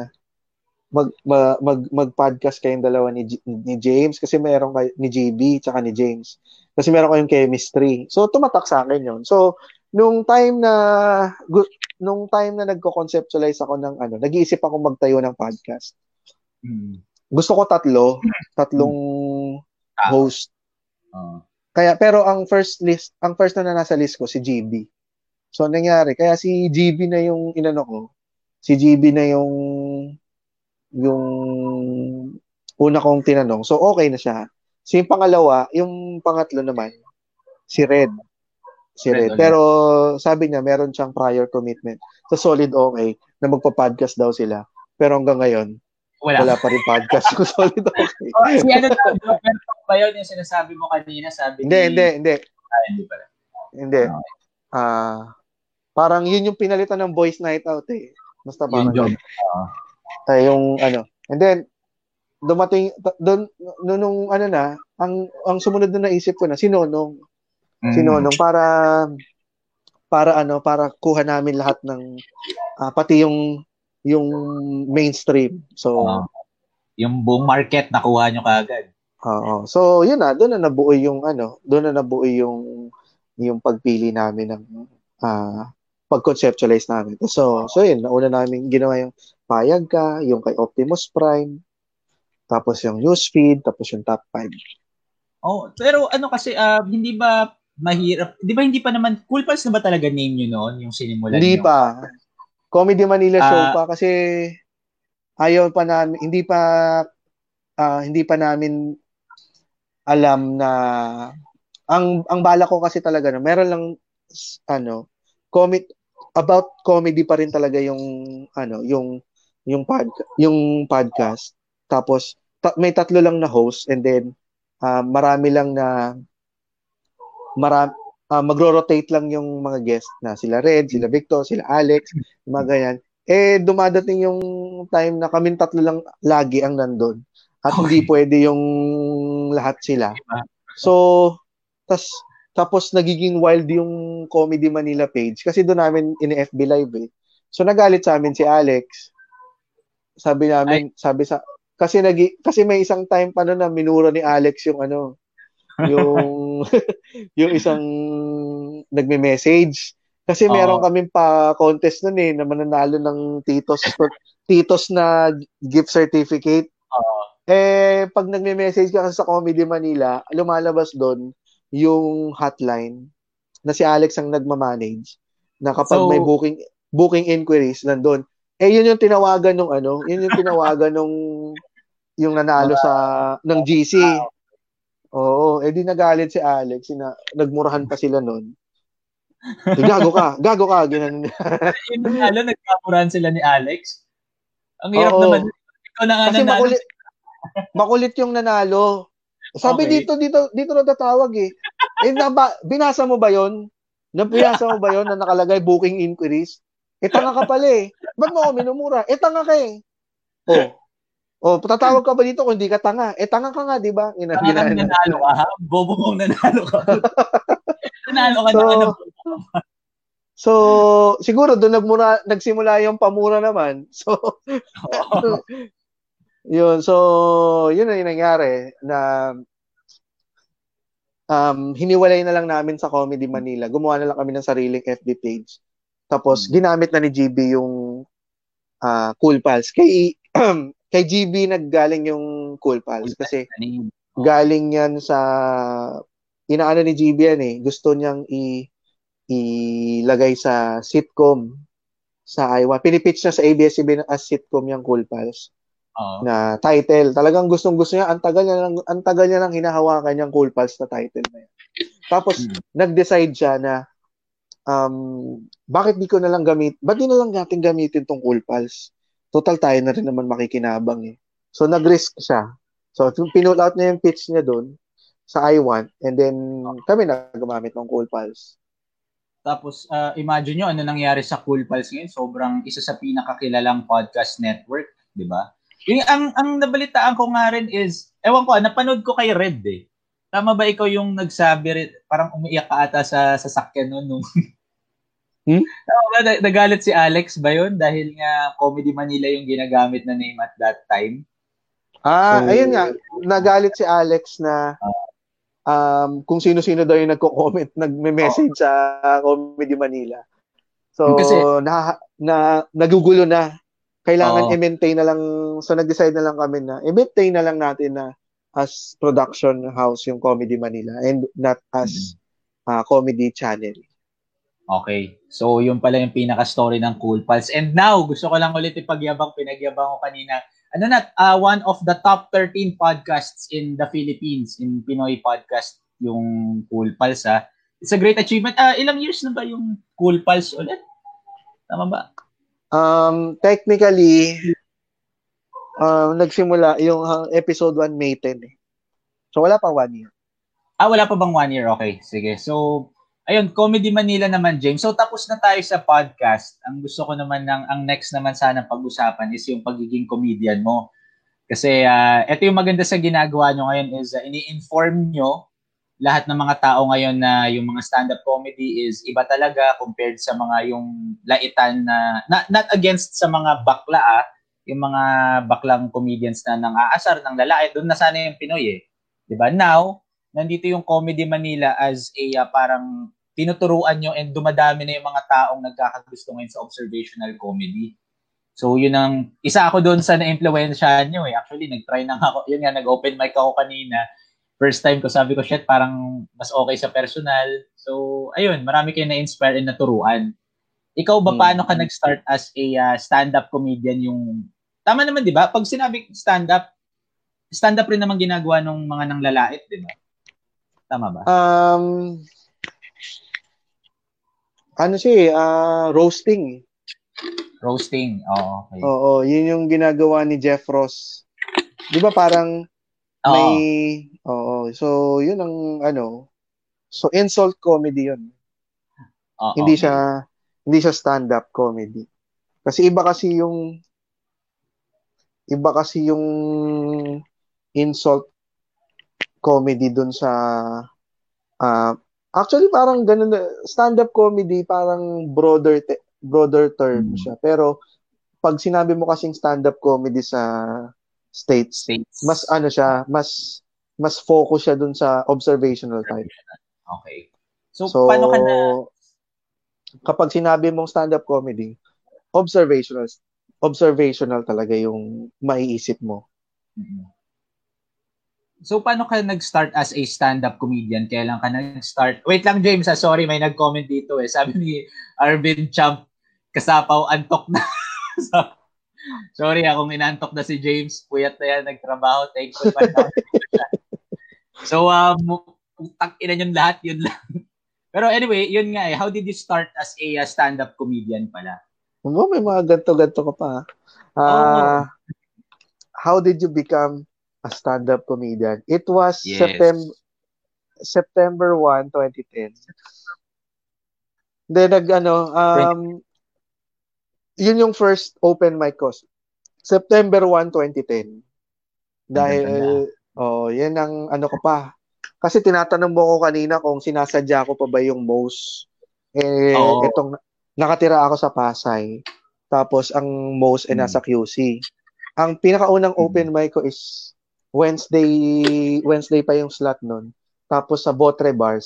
mag-podcast kayong dalawa ni James kasi meron ni JB tsaka ni James. Kasi meron kayong chemistry. So tumatak sa akin 'yon. So nung time na nagko-conceptualize ako ng nag-iisip ako magtayo ng podcast. Gusto ko tatlong host. Kaya pero ang first na nasa list ko si JB. So nangyari, kaya si JB na yung inano ko. Si JB na yung una kong tinanong. So, okay na siya. So, yung pangalawa, yung pangatlo naman, si Red. Pero, sabi niya, meron siyang prior commitment. So, solid okay na magpa-podcast daw sila. Pero hanggang ngayon, wala pa rin podcast. So, solid okay. Si ba yun yung sinasabi mo kanina? Hindi. Hindi pala. Hindi. Parang yun yung pinalitan ng boys night out eh. Basta parang yung and then dumating doon nung ang sumunod na naisip ko na si Nonong para kuha namin lahat ng pati yung mainstream. So yung buong market nakuha nyo kaagad. Oo. So yun doon na nabuo yung pagpili namin ng pag-conceptualize namin. So yun, nauna namin ginawa yung Payag Ka, yung kay Optimus Prime, tapos yung newsfeed, tapos yung top 5. Oh, pero kasi hindi ba mahirap? Di ba hindi pa naman Cool Pals na ba talaga name nyo noon yung sinimulan Hindi nyo? pa. Comedy Manila show pa kasi ayaw pa namin, hindi pa namin alam na ang bala ko kasi talaga meron lang about comedy pa rin talaga yung podcast. Tapos may tatlo lang na host and then marami lang na magro-rotate lang yung mga guest na sila Red, sila Victor, sila Alex, mga ganyan. Dumadating yung time na kaming tatlo lang lagi ang nandun at hindi pwede yung lahat sila. So tapos nagiging wild yung Comedy Manila page kasi doon namin in-FB live eh. So nagalit sa amin si Alex. Kasi may isang time pa na minura ni Alex yung yung isang nagme-message. Kasi meron kaming pa-contest nun na mananalo ng titos na gift certificate. Pag nagme-message ka sa Comedy Manila, lumalabas doon yung hotline na si Alex ang nagmamanage na kapag may booking inquiries nandun. Yun yung tinawagan yung nanalo ng GC. Oo, di nagalit si Alex, nagmurahan pa sila noon. Gago ka, ginanon niya. Yung nanalo, nagkamurahan sila ni Alex? Ang hirap naman. Ikaw na nga kasi nanalo. Makulit yung nanalo. Sabi dito natatawag eh. Binasa mo ba yon? Binasa mo ba yon na nakalagay booking inquiries? Tanga ka pala eh. Ba't mo ako minumura? Tanga ka eh. Tatawag ka ba dito kung hindi ka tanga? Tanga ka nga, di ba? Nanalo ka, ha? Bobo mong nanalo ka. Nanalo ka na. So, siguro doon nagsimula yung pamura naman. So, yun. So, yun na yung nangyari na hiniwalay na lang namin sa Comedy Manila. Gumawa na lang kami ng sariling FB page. Tapos, ginamit na ni GB yung Cool Pals. Kay GB naggaling yung Cool Pals kasi galing yan sa inaano ni GB yan eh. Gusto niyang ilagay sa sitcom sa Iowa. Pinipitch na sa ABS-CBN as sitcom yung Cool Pals. Na title. Talagang gustong-gusto niya. Ang tagal niya nang hinahawakan yung Cool Pals na title na yan. Tapos, nag-decide siya na bakit di ko na lang ba't di na lang natin gamitin tong Cool Pals? Total tayo na rin naman makikinabang eh. So, nag-risk siya. So, pinull out niya yung pitch niya doon sa I Want and then kami na gumamit ng Cool Pals. Tapos, imagine nyo ano nangyari sa Cool Pals ngayon. Sobrang isa sa pinakakilalang podcast network, di ba? Ang nabalitaan ko nga rin is, ewan ko, napanood ko kay Red eh. Tama ba ikaw yung nagsabi rin, parang umiiyak ka ata sa sasakyan nun nung Tama ba, nagalit si Alex ba yun? Dahil nga Comedy Manila yung ginagamit na name at that time. Ayun nga, nagalit si Alex na kung sino-sino daw yung nagko-comment, nagme-message sa Comedy Manila. So, Kasi, nagugulo na. Kailangan i-maintain na lang, so nag-decide na lang kami na i-maintain na lang natin na as production house yung Comedy Manila and not as comedy channel. Okay. So, yun pala yung pinaka-story ng Cool Pals. And now, gusto ko lang ulit pinagyabang ko kanina. One of the top 13 podcasts in the Philippines, in Pinoy podcast, yung Cool Pals, ha? It's a great achievement. Ilang years na ba yung Cool Pals ulit? Tama ba? Technically, nagsimula yung episode 1 May 10 eh. So, wala pa 1 year. Wala pa bang 1 year? Okay, sige. So, ayun, Comedy Manila naman, James. So, tapos na tayo sa podcast. Ang gusto ko naman ang next naman sana pag-usapan is yung pagiging comedian mo. Kasi, ito yung maganda sa ginagawa nyo ngayon is ini-inform nyo lahat ng mga tao ngayon na yung mga stand-up comedy is iba talaga compared sa mga yung laitan na, not against sa mga bakla, yung mga baklang comedians na nang aasar ng lalaki, doon na sana yung Pinoy eh. Diba? Now, nandito yung Comedy Manila as a parang tinuturuan nyo and dumadami na yung mga taong nagkakagusto ngayon sa observational comedy. So, yun ang, isa ako doon sa na-influensyahan nyo eh. Actually, nag-try na ako, yun nga, nag-open mic ako kanina. First time ko, sabi ko, shit, parang mas okay sa personal. So, ayun, marami kayo na-inspire and naturuan. Ikaw ba, paano ka nag-start as a stand-up comedian yung... Tama naman, di ba? Pag sinabi stand-up rin naman ginagawa ng mga nang lalait, di ba? Tama ba? Roasting. Roasting, oo. Okay. Oo, yun yung ginagawa ni Jeff Ross. Di ba parang so yun ang so insult comedy yun. Hindi siya stand-up comedy. Kasi iba kasi yung insult comedy dun sa actually parang ganun, stand-up comedy parang broader term siya. Pero pag sinabi mo kasing stand-up comedy sa States, mas mas focus siya dun sa observational type. Okay. So paano ka na... Kapag sinabi mong stand-up comedy, observational talaga yung maiisip mo. Mm-hmm. So paano ka nag-start as a stand-up comedian? Kailan ka nag-start? Wait lang, James, sorry, may nag-comment dito eh. Sabi ni Arvin Champ, kasapaw, antok na. Sorry, kung inantok na si James, puyat na yan, nagtrabaho, thankful pa na. So, tak-inan yung lahat, yun lang. Pero anyway, yun nga eh, how did you start as a stand-up comedian pala? May mga ganto-ganto ka pa. How did you become a stand-up comedian? It was September 1, 2010. Then yun yung first open mic ko. September 1, 2010. Dahil, yan ang ko pa. Kasi tinatanong mo ko kanina kung sinasadya ko pa ba yung most. Itong, nakatira ako sa Pasay. Tapos, ang most ay nasa QC. Ang pinakaunang open mic ko is Wednesday pa yung slot nun. Tapos, sa Botre Bar,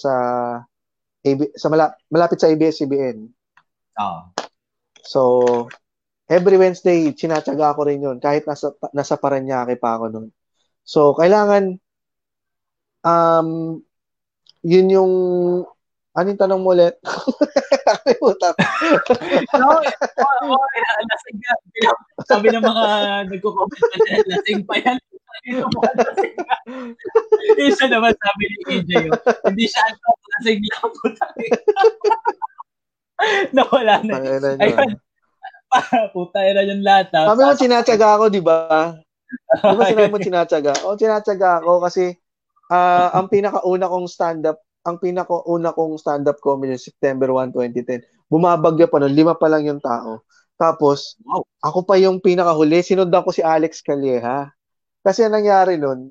malapit sa ABS-CBN. So, every Wednesday, sinatsaga ko rin yun. Kahit nasa Paranaque pa ako nun. So, kailangan, yun yung, anong tanong mo ulit? Sabi ng mga nagko-comment na lasing pa yan. Isa naman sabi ni AJ, hindi siya antok, lasing lang po tayo. Nawala na. Ayun. Puta, na yung lahat. Sabi mo, sinatsaga ako, di ba? Di ba sinabi mo sinatsaga? Sinatsaga ako kasi ang pinakauna kong stand-up comedy September 1, 2010. Bumabagyo pa nun, 5 pa lang yung tao. Tapos, Wow. ako pa yung pinakahuli. Sinundan ko si Alex Calleja. Kasi ang nangyari nun,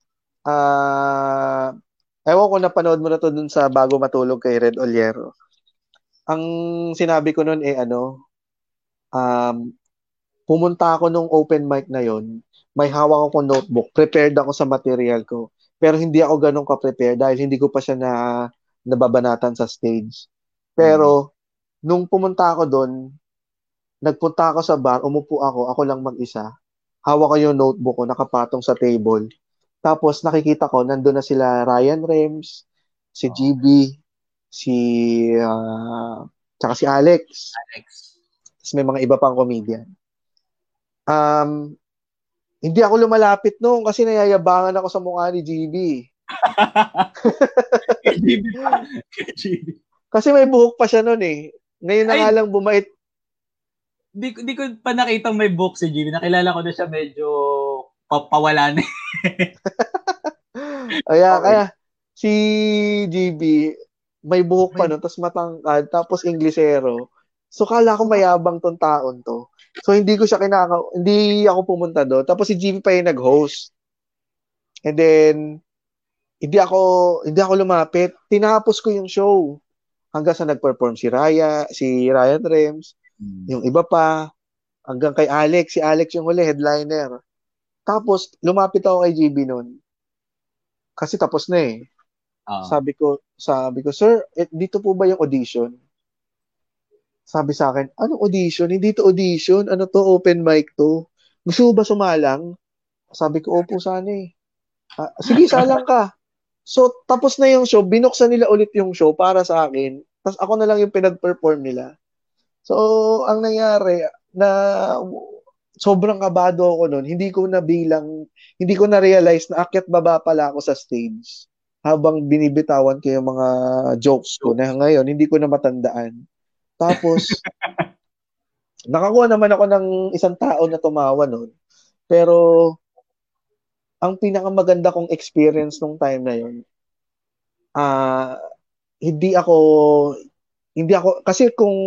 ewan ko napanood mo na to dun sa Bago Matulog kay Red Oliero. Ang sinabi ko nun um, pumunta ako nung open mic na yon, may hawak ako notebook, prepared ako sa material ko. Pero hindi ako ganun ka-prepared dahil hindi ko pa siya nababanatan sa stage. Pero, nung pumunta ako doon, nagpunta ako sa bar, umupo ako lang mag-isa. Hawak ko yung notebook ko, nakapatong sa table. Tapos nakikita ko, nandun na sila Ryan Rems, si GB, si, tsaka si Alex. Tapos may mga iba pang comedian. Hindi ako lumalapit noon kasi nayayabangan ako sa mukha ni GB. Kasi may buhok pa siya noon eh. Ngayon na nga lang bumait. Di ko pa nakita may buhok si GB. Nakilala ko na siya medyo pawala na. Kaya si GB may buhok pa noon, tapos matangkad, tapos Inglesero. So kala ko mayabang tong taon to. So hindi ako pumunta doon. Tapos si GB pa yung nag-host. And then hindi ako lumapit. Tinapos ko yung show hanggang sa nag-perform si Ryan Rems, yung iba pa, hanggang kay Alex. Si Alex yung huli, headliner. Tapos lumapit ako kay GB noon. Kasi tapos na eh. Sabi ko, sir, dito po ba yung audition? Sabi sa akin, anong audition? Hindi to audition. Ano to? Open mic to. Gusto mo ba sumalang? Sabi ko, opo sana eh. Sige, salang ka. So, tapos na yung show. Binuksan nila ulit yung show para sa akin. Tapos ako na lang yung pinag-perform nila. So, ang nangyari, sobrang kabado ako noon. Hindi ko na-realize na akyat baba pala ako sa stage habang binibitawan ko yung mga jokes ko na ngayon hindi ko na matandaan. Tapos, nakakuha naman ako ng isang tao na tumawa noon. Pero, ang pinakamaganda kong experience nung time na yun, hindi ako, kasi kung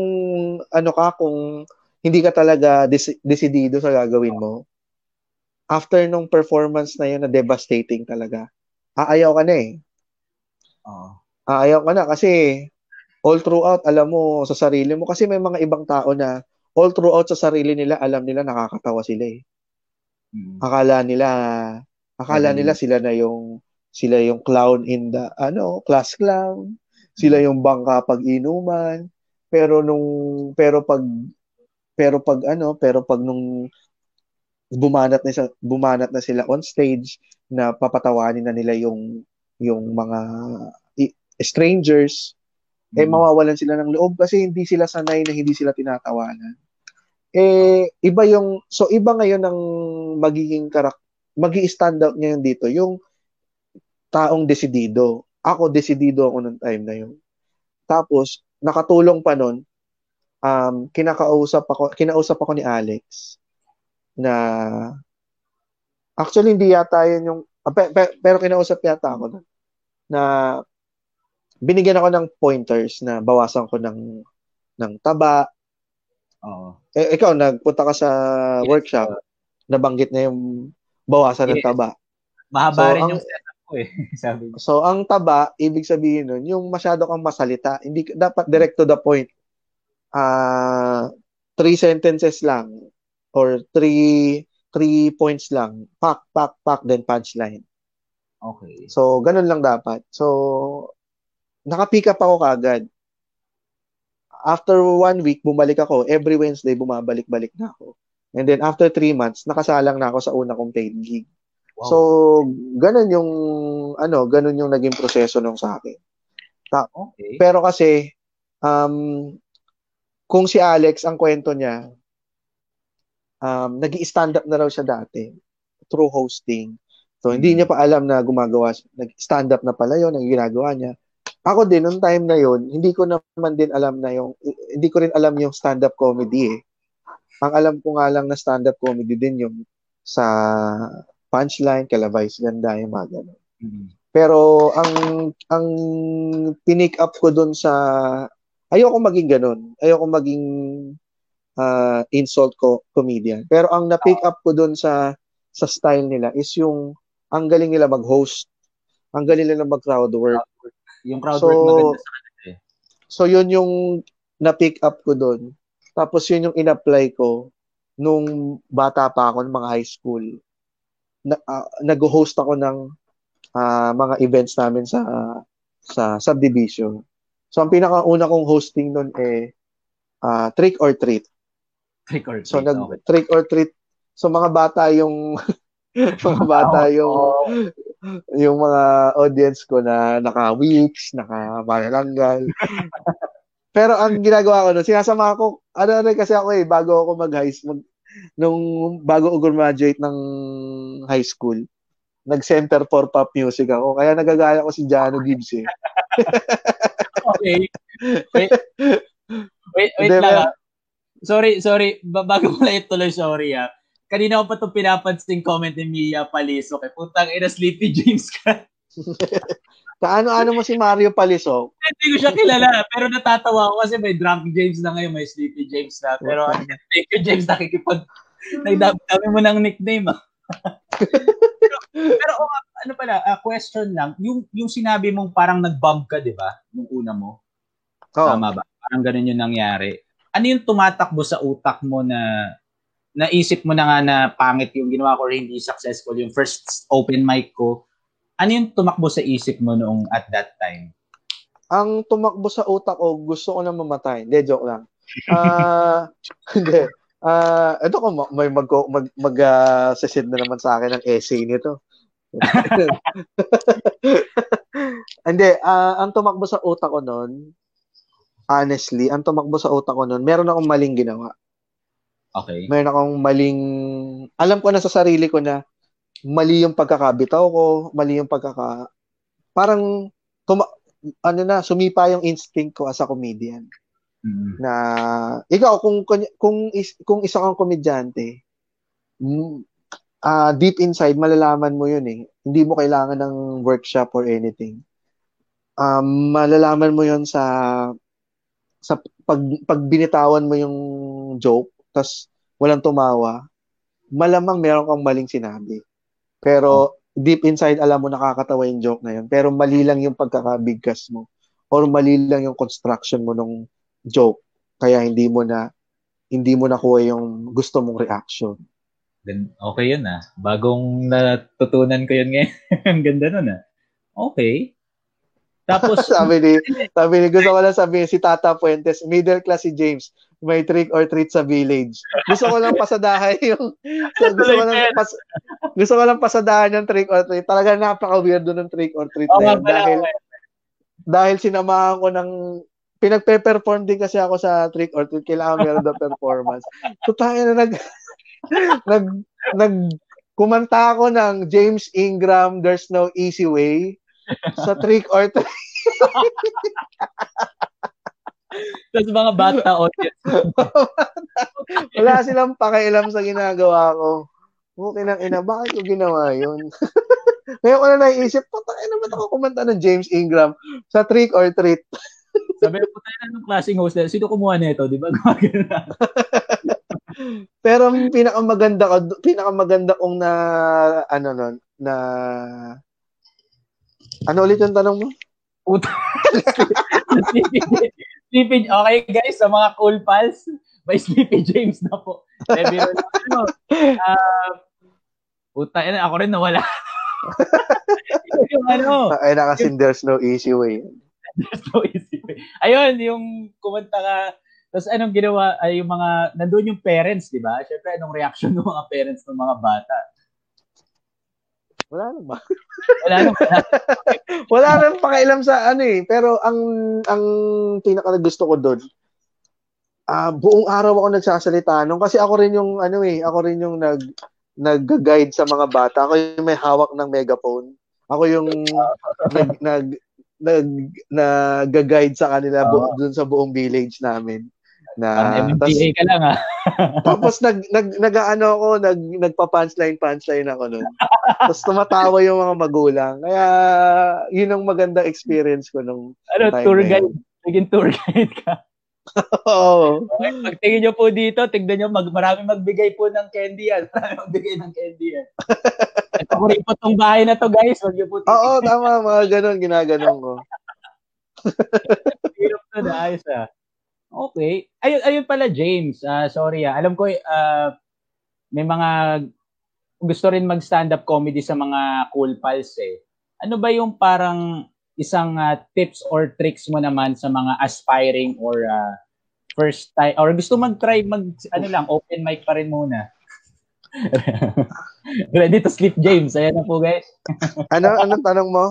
hindi ka talaga desidido sa gagawin mo, after nung performance na yun na devastating talaga, aayaw ka na eh. Aayaw ka na kasi all throughout, alam mo sa sarili mo, kasi may mga ibang tao na all throughout sa sarili nila, alam nila nakakatawa sila eh. Akala nila sila yung clown in the class clown, sila yung bangka pag inuman, pero pag nung bumanat na sila on stage na papatawanin na nila yung mga strangers, mawawalan sila ng loob kasi hindi sila sanay na hindi sila tinatawanan. Iba ngayon ang magi-stand out ngayon dito, yung taong desidido. Ako, desidido ako nung time na yun. Tapos, nakatulong pa nun, kinausap ako ni Alex na actually hindi yata yun yung pero kinausap yata ako nun, na binigyan ako ng pointers na bawasan ko ng taba. Ikaw, nagpunta ka sa workshop, nabanggit na yung bawasan ng taba. Mahaba rin yung setup ko eh. Sabi niya. So, ang taba, ibig sabihin nun, yung masyado kang masalita. Hindi dapat direct to the point. 3 sentences lang or 3 points lang. Pak, then punchline. Okay. So, ganun lang dapat. So, naka-pick up ako kagad. After 1 week, bumalik ako. Every Wednesday, bumabalik-balik na ako. And then, after 3 months, nakasalang na ako sa una kong paid gig. Wow. So, ganun yung naging proseso nung sa akin. Okay. Pero kasi, kung si Alex, ang kwento niya, nag-i-stand up na raw siya dati through hosting. So, hindi niya pa alam na nag-stand up na pala yun, ang ginagawa niya. Ako din, nung time na yun, hindi ko rin alam yung stand-up comedy eh. Ang alam ko nga lang na stand-up comedy din yung sa punchline, kalabays, ganda, yung mga ganun. Pero, ang pinick up ko dun ayoko maging ganun. Ayoko maging insult comedian. Pero ang na-pick up ko doon sa style nila is yung ang galing nila mag-host, ang galing nila mag-crowd work. Yung crowd work maganda sa kanila eh. So yun yung na-pick up ko doon. Tapos yun yung in-apply ko nung bata pa ako, mga high school. Nag-host ako ng mga events namin sa subdivision. So ang pinakauna kong hosting noon trick or treat. Trick or treat. So trick or treat. So mga bata yung mga bata yung mga audience ko na naka-wix, naka-manalanggal. Pero ang ginagawa ko noon, sinasama ko, kasi ako bago ako bago ako graduate ng high school, nag-center for pop music ako. Kaya nagagaya ko si Jano Gibbs eh. Okay. Wait lang. Sorry. Bago mo lang ituloy, sorry ah. Kanina ko pa itong pinapansin comment ni Mia Paliso. Kaya putang ina, Sleepy James ka. Kaano-ano mo si Mario Paliso? Hindi ko siya kilala, pero natatawa ako kasi may Drunk James na ngayon, may Sleepy James na. Pero Sleepy James nagdami mo ng nickname ah. pero ano pala, question lang, yung sinabi mong parang nag-bump ka, di ba? Nung una mo. Tama ba? Parang ganun yung nangyari. Ano yung tumatakbo sa utak mo na naisip mo na nga na pangit yung ginawa ko or hindi successful, yung first open mic ko? Ano yung tumakbo sa isip mo noong at that time? Ang tumakbo sa utak ko, gusto ko na mamatay. Hindi, joke lang. Hindi. Ito ko, may mag-session na naman sa akin ng essay nito. Hindi, ang tumakbo sa utak ko noon, honestly, meron akong maling ginawa. Okay. Meron akong alam ko na sa sarili ko na mali yung pagkakabitaw ko, mali yung parang sumipa yung instinct ko as a comedian. Mm-hmm. Na ikaw kung isa kang komedyante, deep inside malalaman mo yun eh. Hindi mo kailangan ng workshop or anything. Malalaman mo yun sa pag binitawan mo yung joke tas walang tumawa, malamang meron kang maling sinabi. Pero deep inside alam mo nakakatawa yung joke na yun, pero mali lang yung pagkakabigkas mo or mali lang yung construction mo ng joke, kaya hindi mo nakuha yung gusto mong reaction. Then okay yun ah. Bagong natutunan ko yun ngayon. Ang ganda nun ah. Okay. Tapos sabi ni gusto ko lang sabihin si Tata Fuentes, middle class si James, may trick or treat sa village. Gusto ko lang pasadahan yung gusto ko lang pasadahan yung trick or treat. Talaga napaka-weirdo ng trick or treat na yun. Dahil sinamahan ko ng pinagpe-perform din kasi ako sa trick or treat, kailangan meron na performance. So tayo na kumanta ako ng James Ingram, There's No Easy Way sa trick or treat. Tapos mga bata audience. Wala silang pakialam sa ginagawa ko. Okay lang, bakit ko ginawa yun? Ngayon ko na naiisip, ba't ako kumanta ng James Ingram sa trick or treat? Sabi ko tayo ng klaseng host, sino kumuha nito, di ba? Pero pinakamaganda kong ano ulit yung tanong mo? Sleepy, okay guys, sa mga cool pals, may Sleepy James na po. Ako rin nawala. Yung kasi there's no easy way. There's no easy way. Ayun, yung kumanta ka, tapos anong ginawa, ay yung mga, nandun yung parents, di ba? Siyempre, anong reaction ng mga parents ng mga bata? Wala naman. Wala nang pakialam sa pero ang pinaka gusto ko doon, buong araw ako nagsasalita kasi ako rin yung nag-guide sa mga bata. Ako yung may hawak ng megaphone. Ako yung nag-guide sa kanila doon sa buong village namin. MMDA ka lang Tapos nagpa-punchline ako noon. Tapos tumatawa yung mga magulang. Kaya yun ang magandang experience ko nung tour guide. Naging tour guide ka. Oo. Okay, pagtingin nyo po dito, tignan nyo, marami magbigay po ng candy yan. Marami magbigay ng candy yan. Ito ko rin po itong bahay na to, guys. Huwag nyo po Oo, titignan. tama. Mga ganun, ginaganon ko. Hirap to na, ayos ah. Okay. Ayun pala, James. Sorry alam ko, may mga gusto rin mag-stand-up comedy sa mga Cool Pals eh. Ano ba yung parang isang tips or tricks mo naman sa mga aspiring or first time or gusto mag-try open mic pa rin muna? Ready to sleep, James. Ayan na po, guys. Anong tanong mo?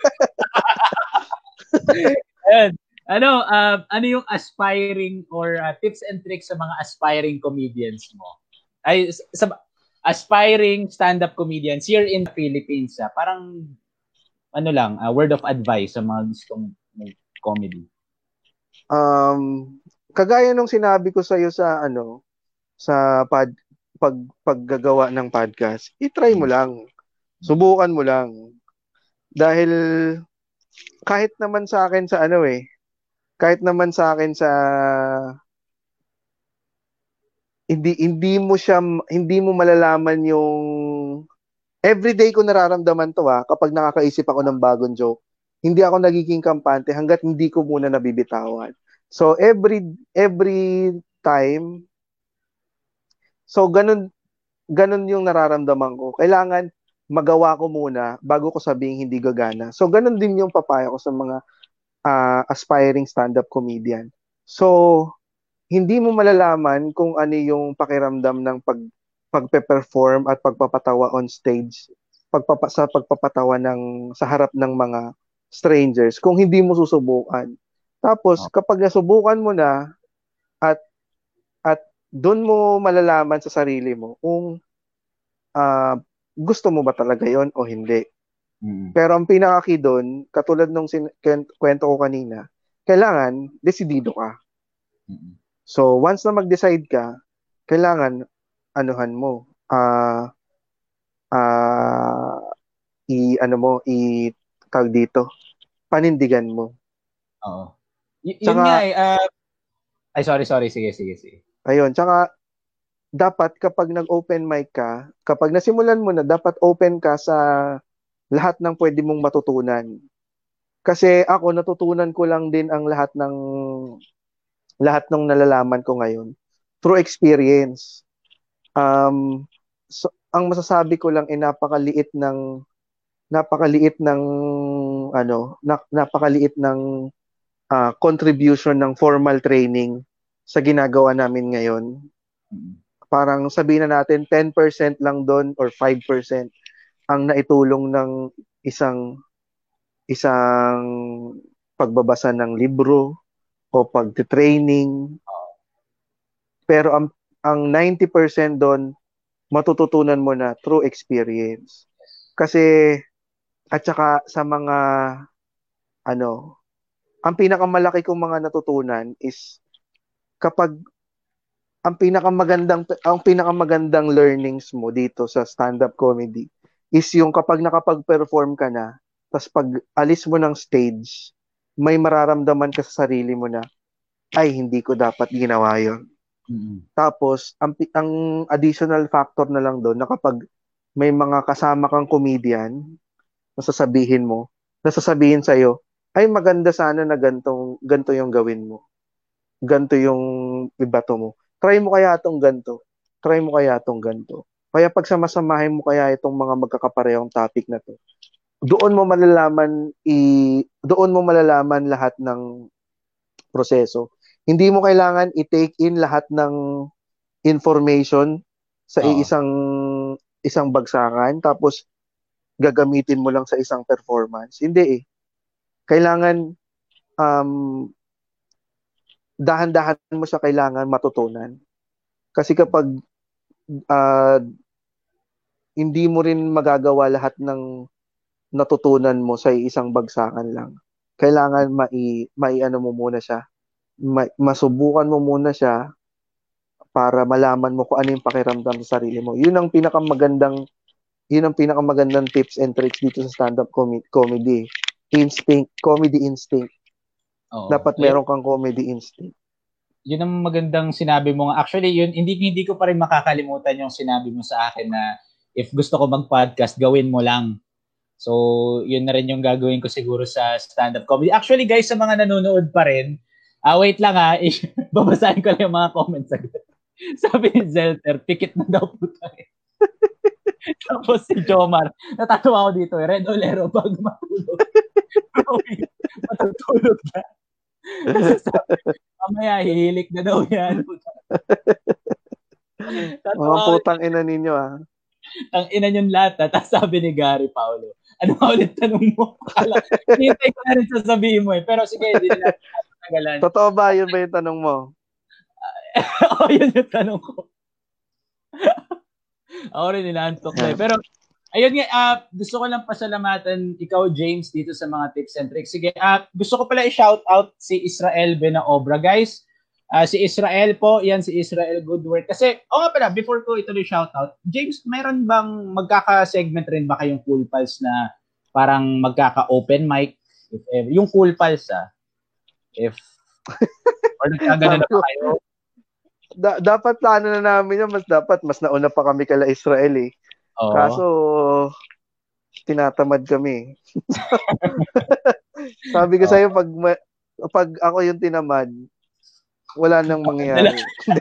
Ayan. Ano yung aspiring or tips and tricks sa mga aspiring comedians mo? Ay, sa aspiring stand-up comedians here in the Philippines. Parang, word of advice sa mga gustong comedy. Kagaya nung sinabi ko sa'yo sa paggagawa ng podcast, i-try mo lang. Subukan mo lang. Dahil kahit naman sa akin sa hindi mo malalaman yung everyday ko nararamdaman to kapag nakakaisip ako ng bagong joke. Hindi ako nagiging kampante hangga't hindi ko muna nabibitawan. So every time, so ganun yung nararamdaman ko. Kailangan magawa ko muna bago ko sabihin hindi gagana. So ganun din yung papaya ko sa mga aspiring stand-up comedian. So hindi mo malalaman kung ano yung pakiramdam ng pagpe-perform at pagpapatawa on stage, sa pagpapatawa sa harap ng mga strangers kung hindi mo susubukan. Tapos kapag nasubukan mo na at doon mo malalaman sa sarili mo kung gusto mo ba talaga yon o hindi. Pero ang pinaka-key doon, katulad nung kwento ko kanina, kailangan desidido ka. So, once na mag-decide ka, kailangan, tawag dito, panindigan mo. Oo. Yun nga ay, sorry. Sige. Ayun, tsaka, dapat kapag nag-open mic ka, kapag nasimulan mo na, dapat open ka sa lahat ng pwede mong matutunan. Kasi ako, natutunan ko lang din ang lahat ng nalalaman ko ngayon through experience. So, ang masasabi ko lang ay napakaliit ng contribution ng formal training sa ginagawa namin ngayon. Parang sabihin na natin 10% lang doon or 5% ang naitulong ng isang pagbabasa ng libro o pagte-training. Pero ang 90% doon matututunan mo na through experience. Kasi at saka sa mga ang pinakamalaki kong mga natutunan is kapag ang pinakamagandang learnings mo dito sa stand-up comedy is yung kapag nakapag-perform ka na, tapos pag alis mo ng stage, may mararamdaman ka sa sarili mo na, ay, hindi ko dapat ginawa yun. Tapos, ang additional factor na lang doon, na kapag may mga kasama kang comedian, nasasabihin sa'yo, ay, maganda sana na ganto yung gawin mo. Ganto yung ibato mo. Try mo kaya itong ganto. Kaya pag samasamahin mo kaya itong mga magkakaparehong topic na to, doon mo malalaman lahat ng proseso. Hindi mo kailangan i-take in lahat ng information sa isang bagsakan tapos gagamitin mo lang sa isang performance. Hindi eh. Kailangan dahan-dahan mo siya kailangan matutunan. Kasi kapag hindi mo rin magagawa lahat ng natutunan mo sa isang bagsakan lang, kailangan mo muna siya. Masubukan mo muna siya para malaman mo kung ano yung pakiramdam sa sarili mo. Yun ang pinakamagandang tips and tricks dito sa stand-up comedy. Comedy instinct. Dapat meron kang comedy instinct. yun ang magandang sinabi mo. Actually, yun, hindi ko pa rin makakalimutan yung sinabi mo sa akin na if gusto ko mag-podcast, gawin mo lang. So, yun na rin yung gagawin ko siguro sa stand-up comedy. Actually, guys, sa mga nanonood pa rin, wait lang babasahin ko lang yung mga comments agad. Sabi ni Zelter, pikit na daw po tayo. Tapos si Jomar, natatawa ako dito, Red Olero, pag matulog. Matutulog na. Mamaya, hihilik na daw yan. Mga putang ina ninyo, Ang ina niyong lahat, tapos sabi ni Gary Paulo, ano ulit tanong mo? Hintay ko na rin sasabihin mo Pero sige, hindi na natagalan. Totoo ba? Yun ba yung tanong mo? Yun yung tanong ko. Ako rin inaantok na Pero, ayun nga, gusto ko lang pasalamatan ikaw, James, dito sa mga tips and tricks. Sige, gusto ko pala i-shout out si Israel Benaobra. Guys, si Israel po, yan si Israel Goodwork. Kasi, nga pala, before ko ituloy shout out, James, mayroon bang magkaka-segment rin ba kayong Cool Pals na parang magkaka-open mic? Yung Cool Pals, or nagkagano na ba kayo? Dapat plano na namin yan. Mas nauna pa kami kala Israel Oo. Kaso, tinatamad kami. Sabi ko sa'yo, pag ako yung tinamad, wala nang mangyayari.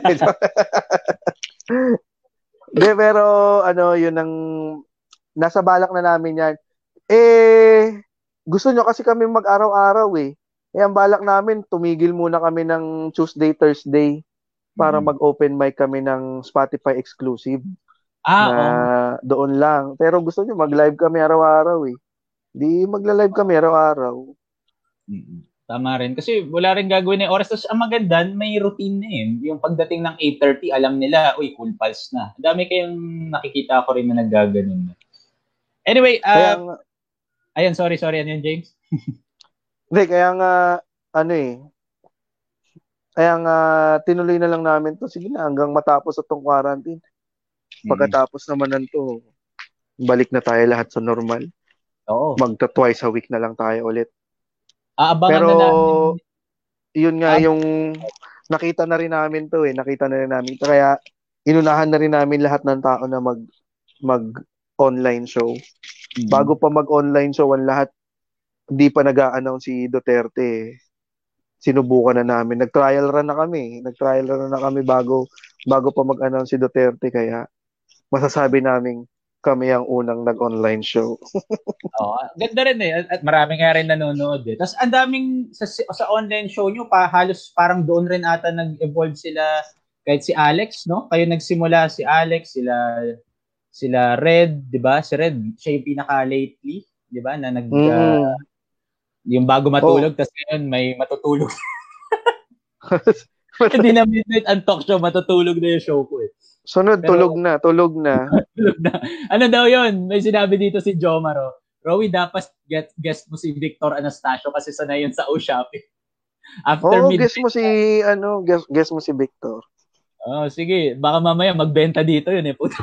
Pero yun ang nasa balak na namin yan. Gusto nyo kasi kami mag-araw-araw ang balak namin, tumigil muna kami ng Tuesday, Thursday para mag-open mic kami ng Spotify exclusive. Doon lang. Pero gusto nyo mag-live kami araw-araw Di magla-live kami araw-araw. Tama rin. Kasi wala rin gagawin na oras. Tapos ang maganda, may routine na Yung pagdating ng 8:30, alam nila, Cool Pals na. Ang dami kayong nakikita ko rin na naggaganon. Anyway, ayun, sorry. Ano yun, James? Hindi, kaya nga, kaya nga, tinuloy na lang namin to. Sige na, hanggang matapos itong quarantine. Pagkatapos naman nanto, balik na tayo lahat sa normal. Oo. Magta-twice a week na lang tayo ulit. Aabangan pero, na namin. Yun nga yung nakita na rin namin to Kaya, inunahan na rin namin lahat ng tao na mag-online show. Bago pa mag-online show ang lahat, hindi pa nag-a-announce si Duterte. Sinubukan na namin. Nag-trial run na kami bago pa mag-announce si Duterte. Kaya, masasabi namin kami ang unang nag-online show. Ganda rin At marami nga rin nanonood Tapos ang daming sa online show nyo, halos parang doon rin ata nag-evolve sila kahit si Alex, no? Kayo nagsimula, si Alex, sila Red, 'di ba? Si Red, siya yung pinaka-lately, 'di ba? Na yung bago matulog, tapos ngayon may matutulog. Hindi na midnight ang talk show, matutulog na yung show ko Sunod, tulog na. Tulog na. Ano daw yun? May sinabi dito si Jomaro. Rowie, dapat guest mo si Victor Anastasio kasi sanay yun sa O-Shopping. Guest mo si Victor. Sige. Baka mamaya magbenta dito yun puto.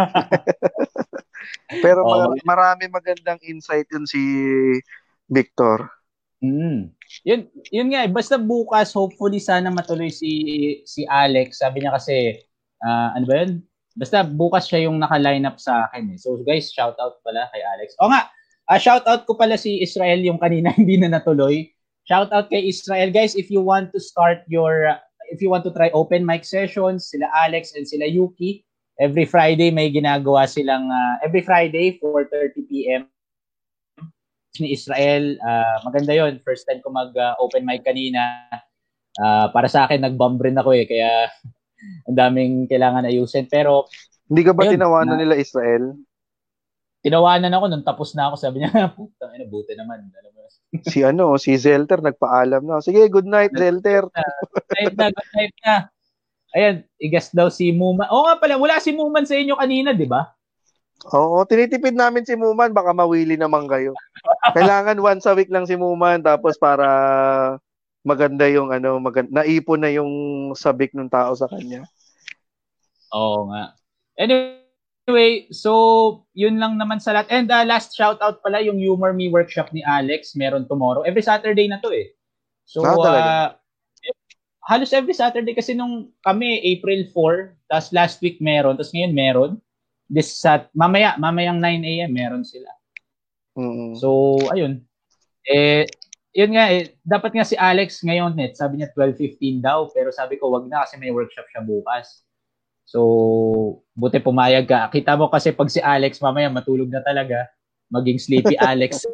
Pero marami magandang insight yun si Victor. Yun nga basta bukas hopefully sana matuloy si Alex. Sabi niya kasi ano ba yun? Basta bukas siya yung naka-line up sa akin So guys, shout out pala kay Alex. Shout out ko pala si Israel yung kanina hindi na natuloy. Shout out kay Israel. Guys, if you want to try open mic sessions, sila Alex and sila Yuki, every Friday may ginagawa silang every Friday 4:30 PM ni Israel. Maganda yon. First time ko mag-open mic kanina. Para sa akin, nag-bomb rin ako kaya ang daming kailangan ayusin. Pero, hindi ka ba tinawanan nila Israel? Tinawanan ako nung tapos na ako. Sabi niya, putang ina, buti naman. Si Zelter, nagpaalam na. Sige, good night, Zelter. Good night na. Ayan, i-guess daw si Muman. Nga pala, wala si Muman sa inyo kanina, di ba? Oo, tinitipid namin si Muman, baka mawili naman kayo. Kailangan once a week lang si Muman, tapos para maganda yung naipon na yung sabik ng tao sa kanya. Oo nga. Anyway, so yun lang naman sa lahat. And last shout out pala yung Humor Me workshop ni Alex, meron tomorrow. Every Saturday na to So halos every Saturday kasi nung kami April 4, tapos last week meron, tapos ngayon meron. Mamayang 9 AM meron sila. So, ayun. Yun nga dapat nga si Alex ngayon sabi niya 12:15 daw, pero sabi ko wag na kasi may workshop siya bukas. So, buti pumayag ka. Kita mo kasi pag si Alex mamaya matulog na talaga, maging sleepy Alex.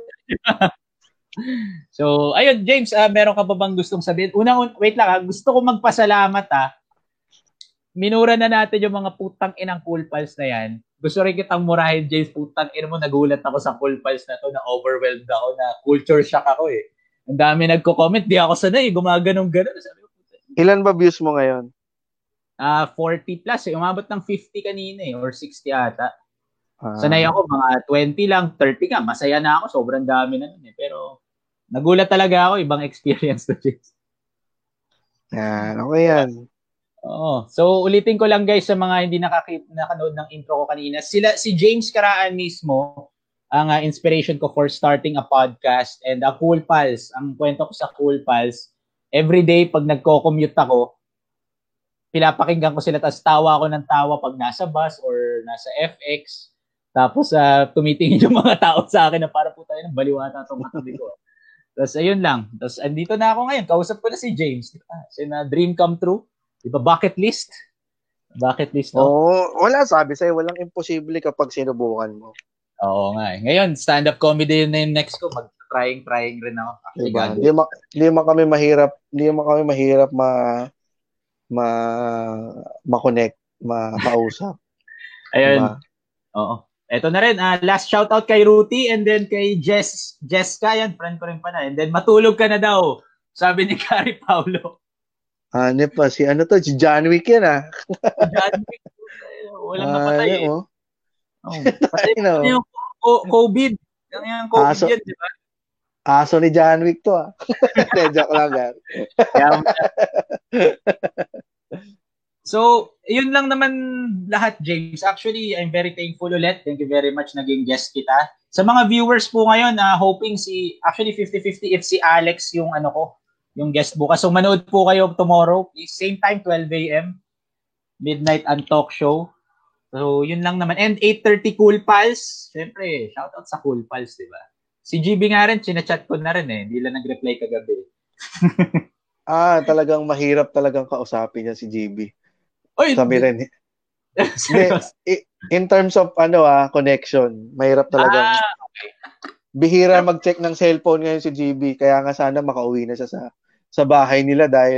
So, ayun, James, meron ka pa bang gustong sabihin? Wait lang, gusto ko magpasalamat Minura na natin yung mga putang inang Cool Pals na yan. Gusto rin kitang murahin, James, putang ina mo, nagulat ako sa Cool Pals na to, na overwhelmed ako, na culture shock ako Ang dami nagko-comment, di ako sanay, gumaganong-ganon. Ilan ba views mo ngayon? 40 plus umabot ng 50 kanina or 60 ata. Sanay ako, mga 20 lang, 30 nga, masaya na ako, sobrang dami na nun Pero, nagulat talaga ako, ibang experience to James. Yan, okay yan. Oo. So, ulitin ko lang guys sa mga hindi nakanood ng intro ko kanina. Si James Karaan mismo, ang inspiration ko for starting a podcast. And Cool Pals, ang kwento ko sa Cool Pals, everyday pag nagko-commute ako, pinapakinggan ko sila, tapos tawa ako ng tawa pag nasa bus or nasa FX. Tapos tumitingin yung mga tao sa akin na para po tayo ng baliwata itong matabi ko. Tapos ayun lang. Tapos andito na ako ngayon. Kausap ko na si James. Dream come true. Diba bucket list? Bucket list. Wala sabi sa'yo. Walang imposible kapag sinubukan mo. Oo nga Ngayon, stand-up comedy yun na yung next ko. Mag-trying rin ako. Diba? Hindi man kami mahirap ma-connect, makausap. Ayun. Diba? Oo. Eto na rin, last shoutout kay Ruti and then kay Jessica, yan, friend ko rin pa na. And then matulog ka na daw, sabi ni Carrie Paulo. Si John Wick yan John Wick, walang napatay Patay na yung COVID. Yung COVID yan, di ba? Aso ni John Wick to Joke lang So, yun lang naman lahat, James. Actually, I'm very thankful ulit. Thank you very much, naging guest kita. Sa mga viewers po ngayon, hoping actually 50-50 if si Alex yung yung guest bukas. So, manood po kayo tomorrow. Please, same time, 12 a.m. Midnight Untalk Show. So, yun lang naman. And 8:30 Cool Pals. Siyempre, shoutout sa Cool Pals, di ba? Si GB nga rin, sinachat ko na rin Hindi lang nag-reply kagabi. Talagang mahirap talagang kausapin niya si GB. Oy, kami rin. In terms of connection, mahirap talagang okay. Bihira mag-check ng cellphone ngayon si GB, kaya nga sana makauwi na siya sa bahay nila dahil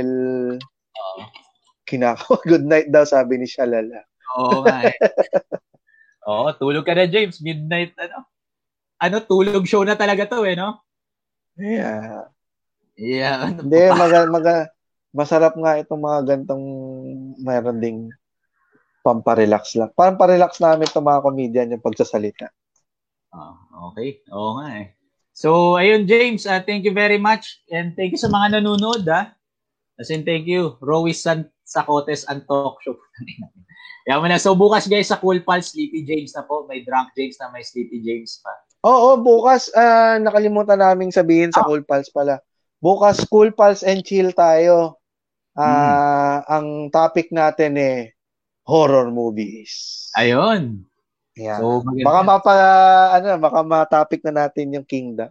good night daw, sabi ni Shalala. Oo nga tulog ka na, James. Midnight tulog show na talaga to no? Yeah. Hindi, masarap nga itong mga gantong mayroon ding pamparelax lang. Parang parelax namin itong mga comedian yung pagsasalita. Okay. Oo nga So, ayun, James, thank you very much. And thank you sa mga nanonood, As in, thank you. Rowie Sacotes and Talk Show. Kaya mo na. So, bukas, guys, sa Cool Pals, Sleepy James na po. May Drunk James na may Sleepy James pa. Oo, bukas, nakalimutan naming sabihin sa Cool Pals pala. Bukas, Cool Pals and Chill tayo. Ang topic natin horror movies. Ayun. Yeah. So, baka ma-topic na natin yung Kingdom.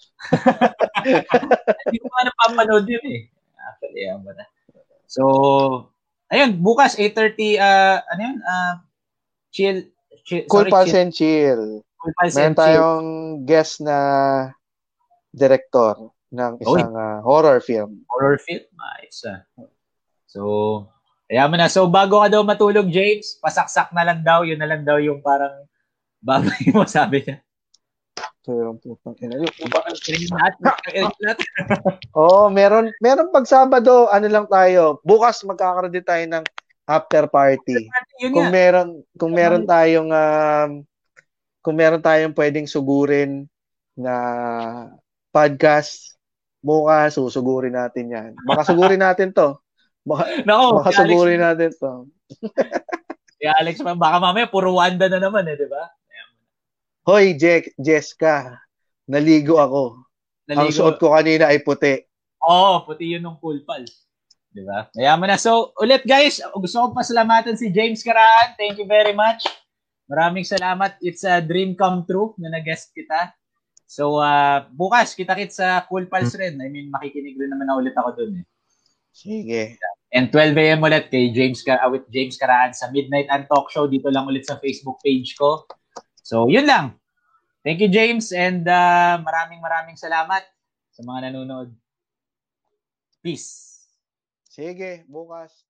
Hindi ko nga napapanood yun Actually, So, ayun, bukas 8:30 Chill. Cool Pals and Chill. Meron tayong guest na director ng isang horror film. Horror film? Isa. So, kaya mo na. So, bago ka daw matulog, James, pasaksak na lang daw. Yun na lang daw yung parang babay mo, sabi niya. Meron pag Sabado, lang tayo. Bukas magkakaroon din tayo ng after party. Kung meron tayong pwedeng sugurin na podcast, bukas susugurin natin 'yan. Baka sugurin natin 'to. Baka sugurin natin 'to. Alex, baka mamaya puro Wanda na naman di ba? Hoy, Jessica, naligo ako. Ang suot ko kanina ay puti. Puti yun ng Cool Pals. Diba? Kaya mo na. So, ulit guys, gusto ko pasalamatan si James Karaan. Thank you very much. Maraming salamat. It's a dream come true na nag-guest kita. So, bukas, kita-kits sa Cool Pals rin. I mean, makikinig rin naman na ulit ako dun eh. Sige. And 12 a.m. ulit kay with James Karaan sa Midnight and Talk Show. Dito lang ulit sa Facebook page ko. So, yun lang. Thank you, James. And maraming salamat sa mga nanonood. Peace. Sige, bukas.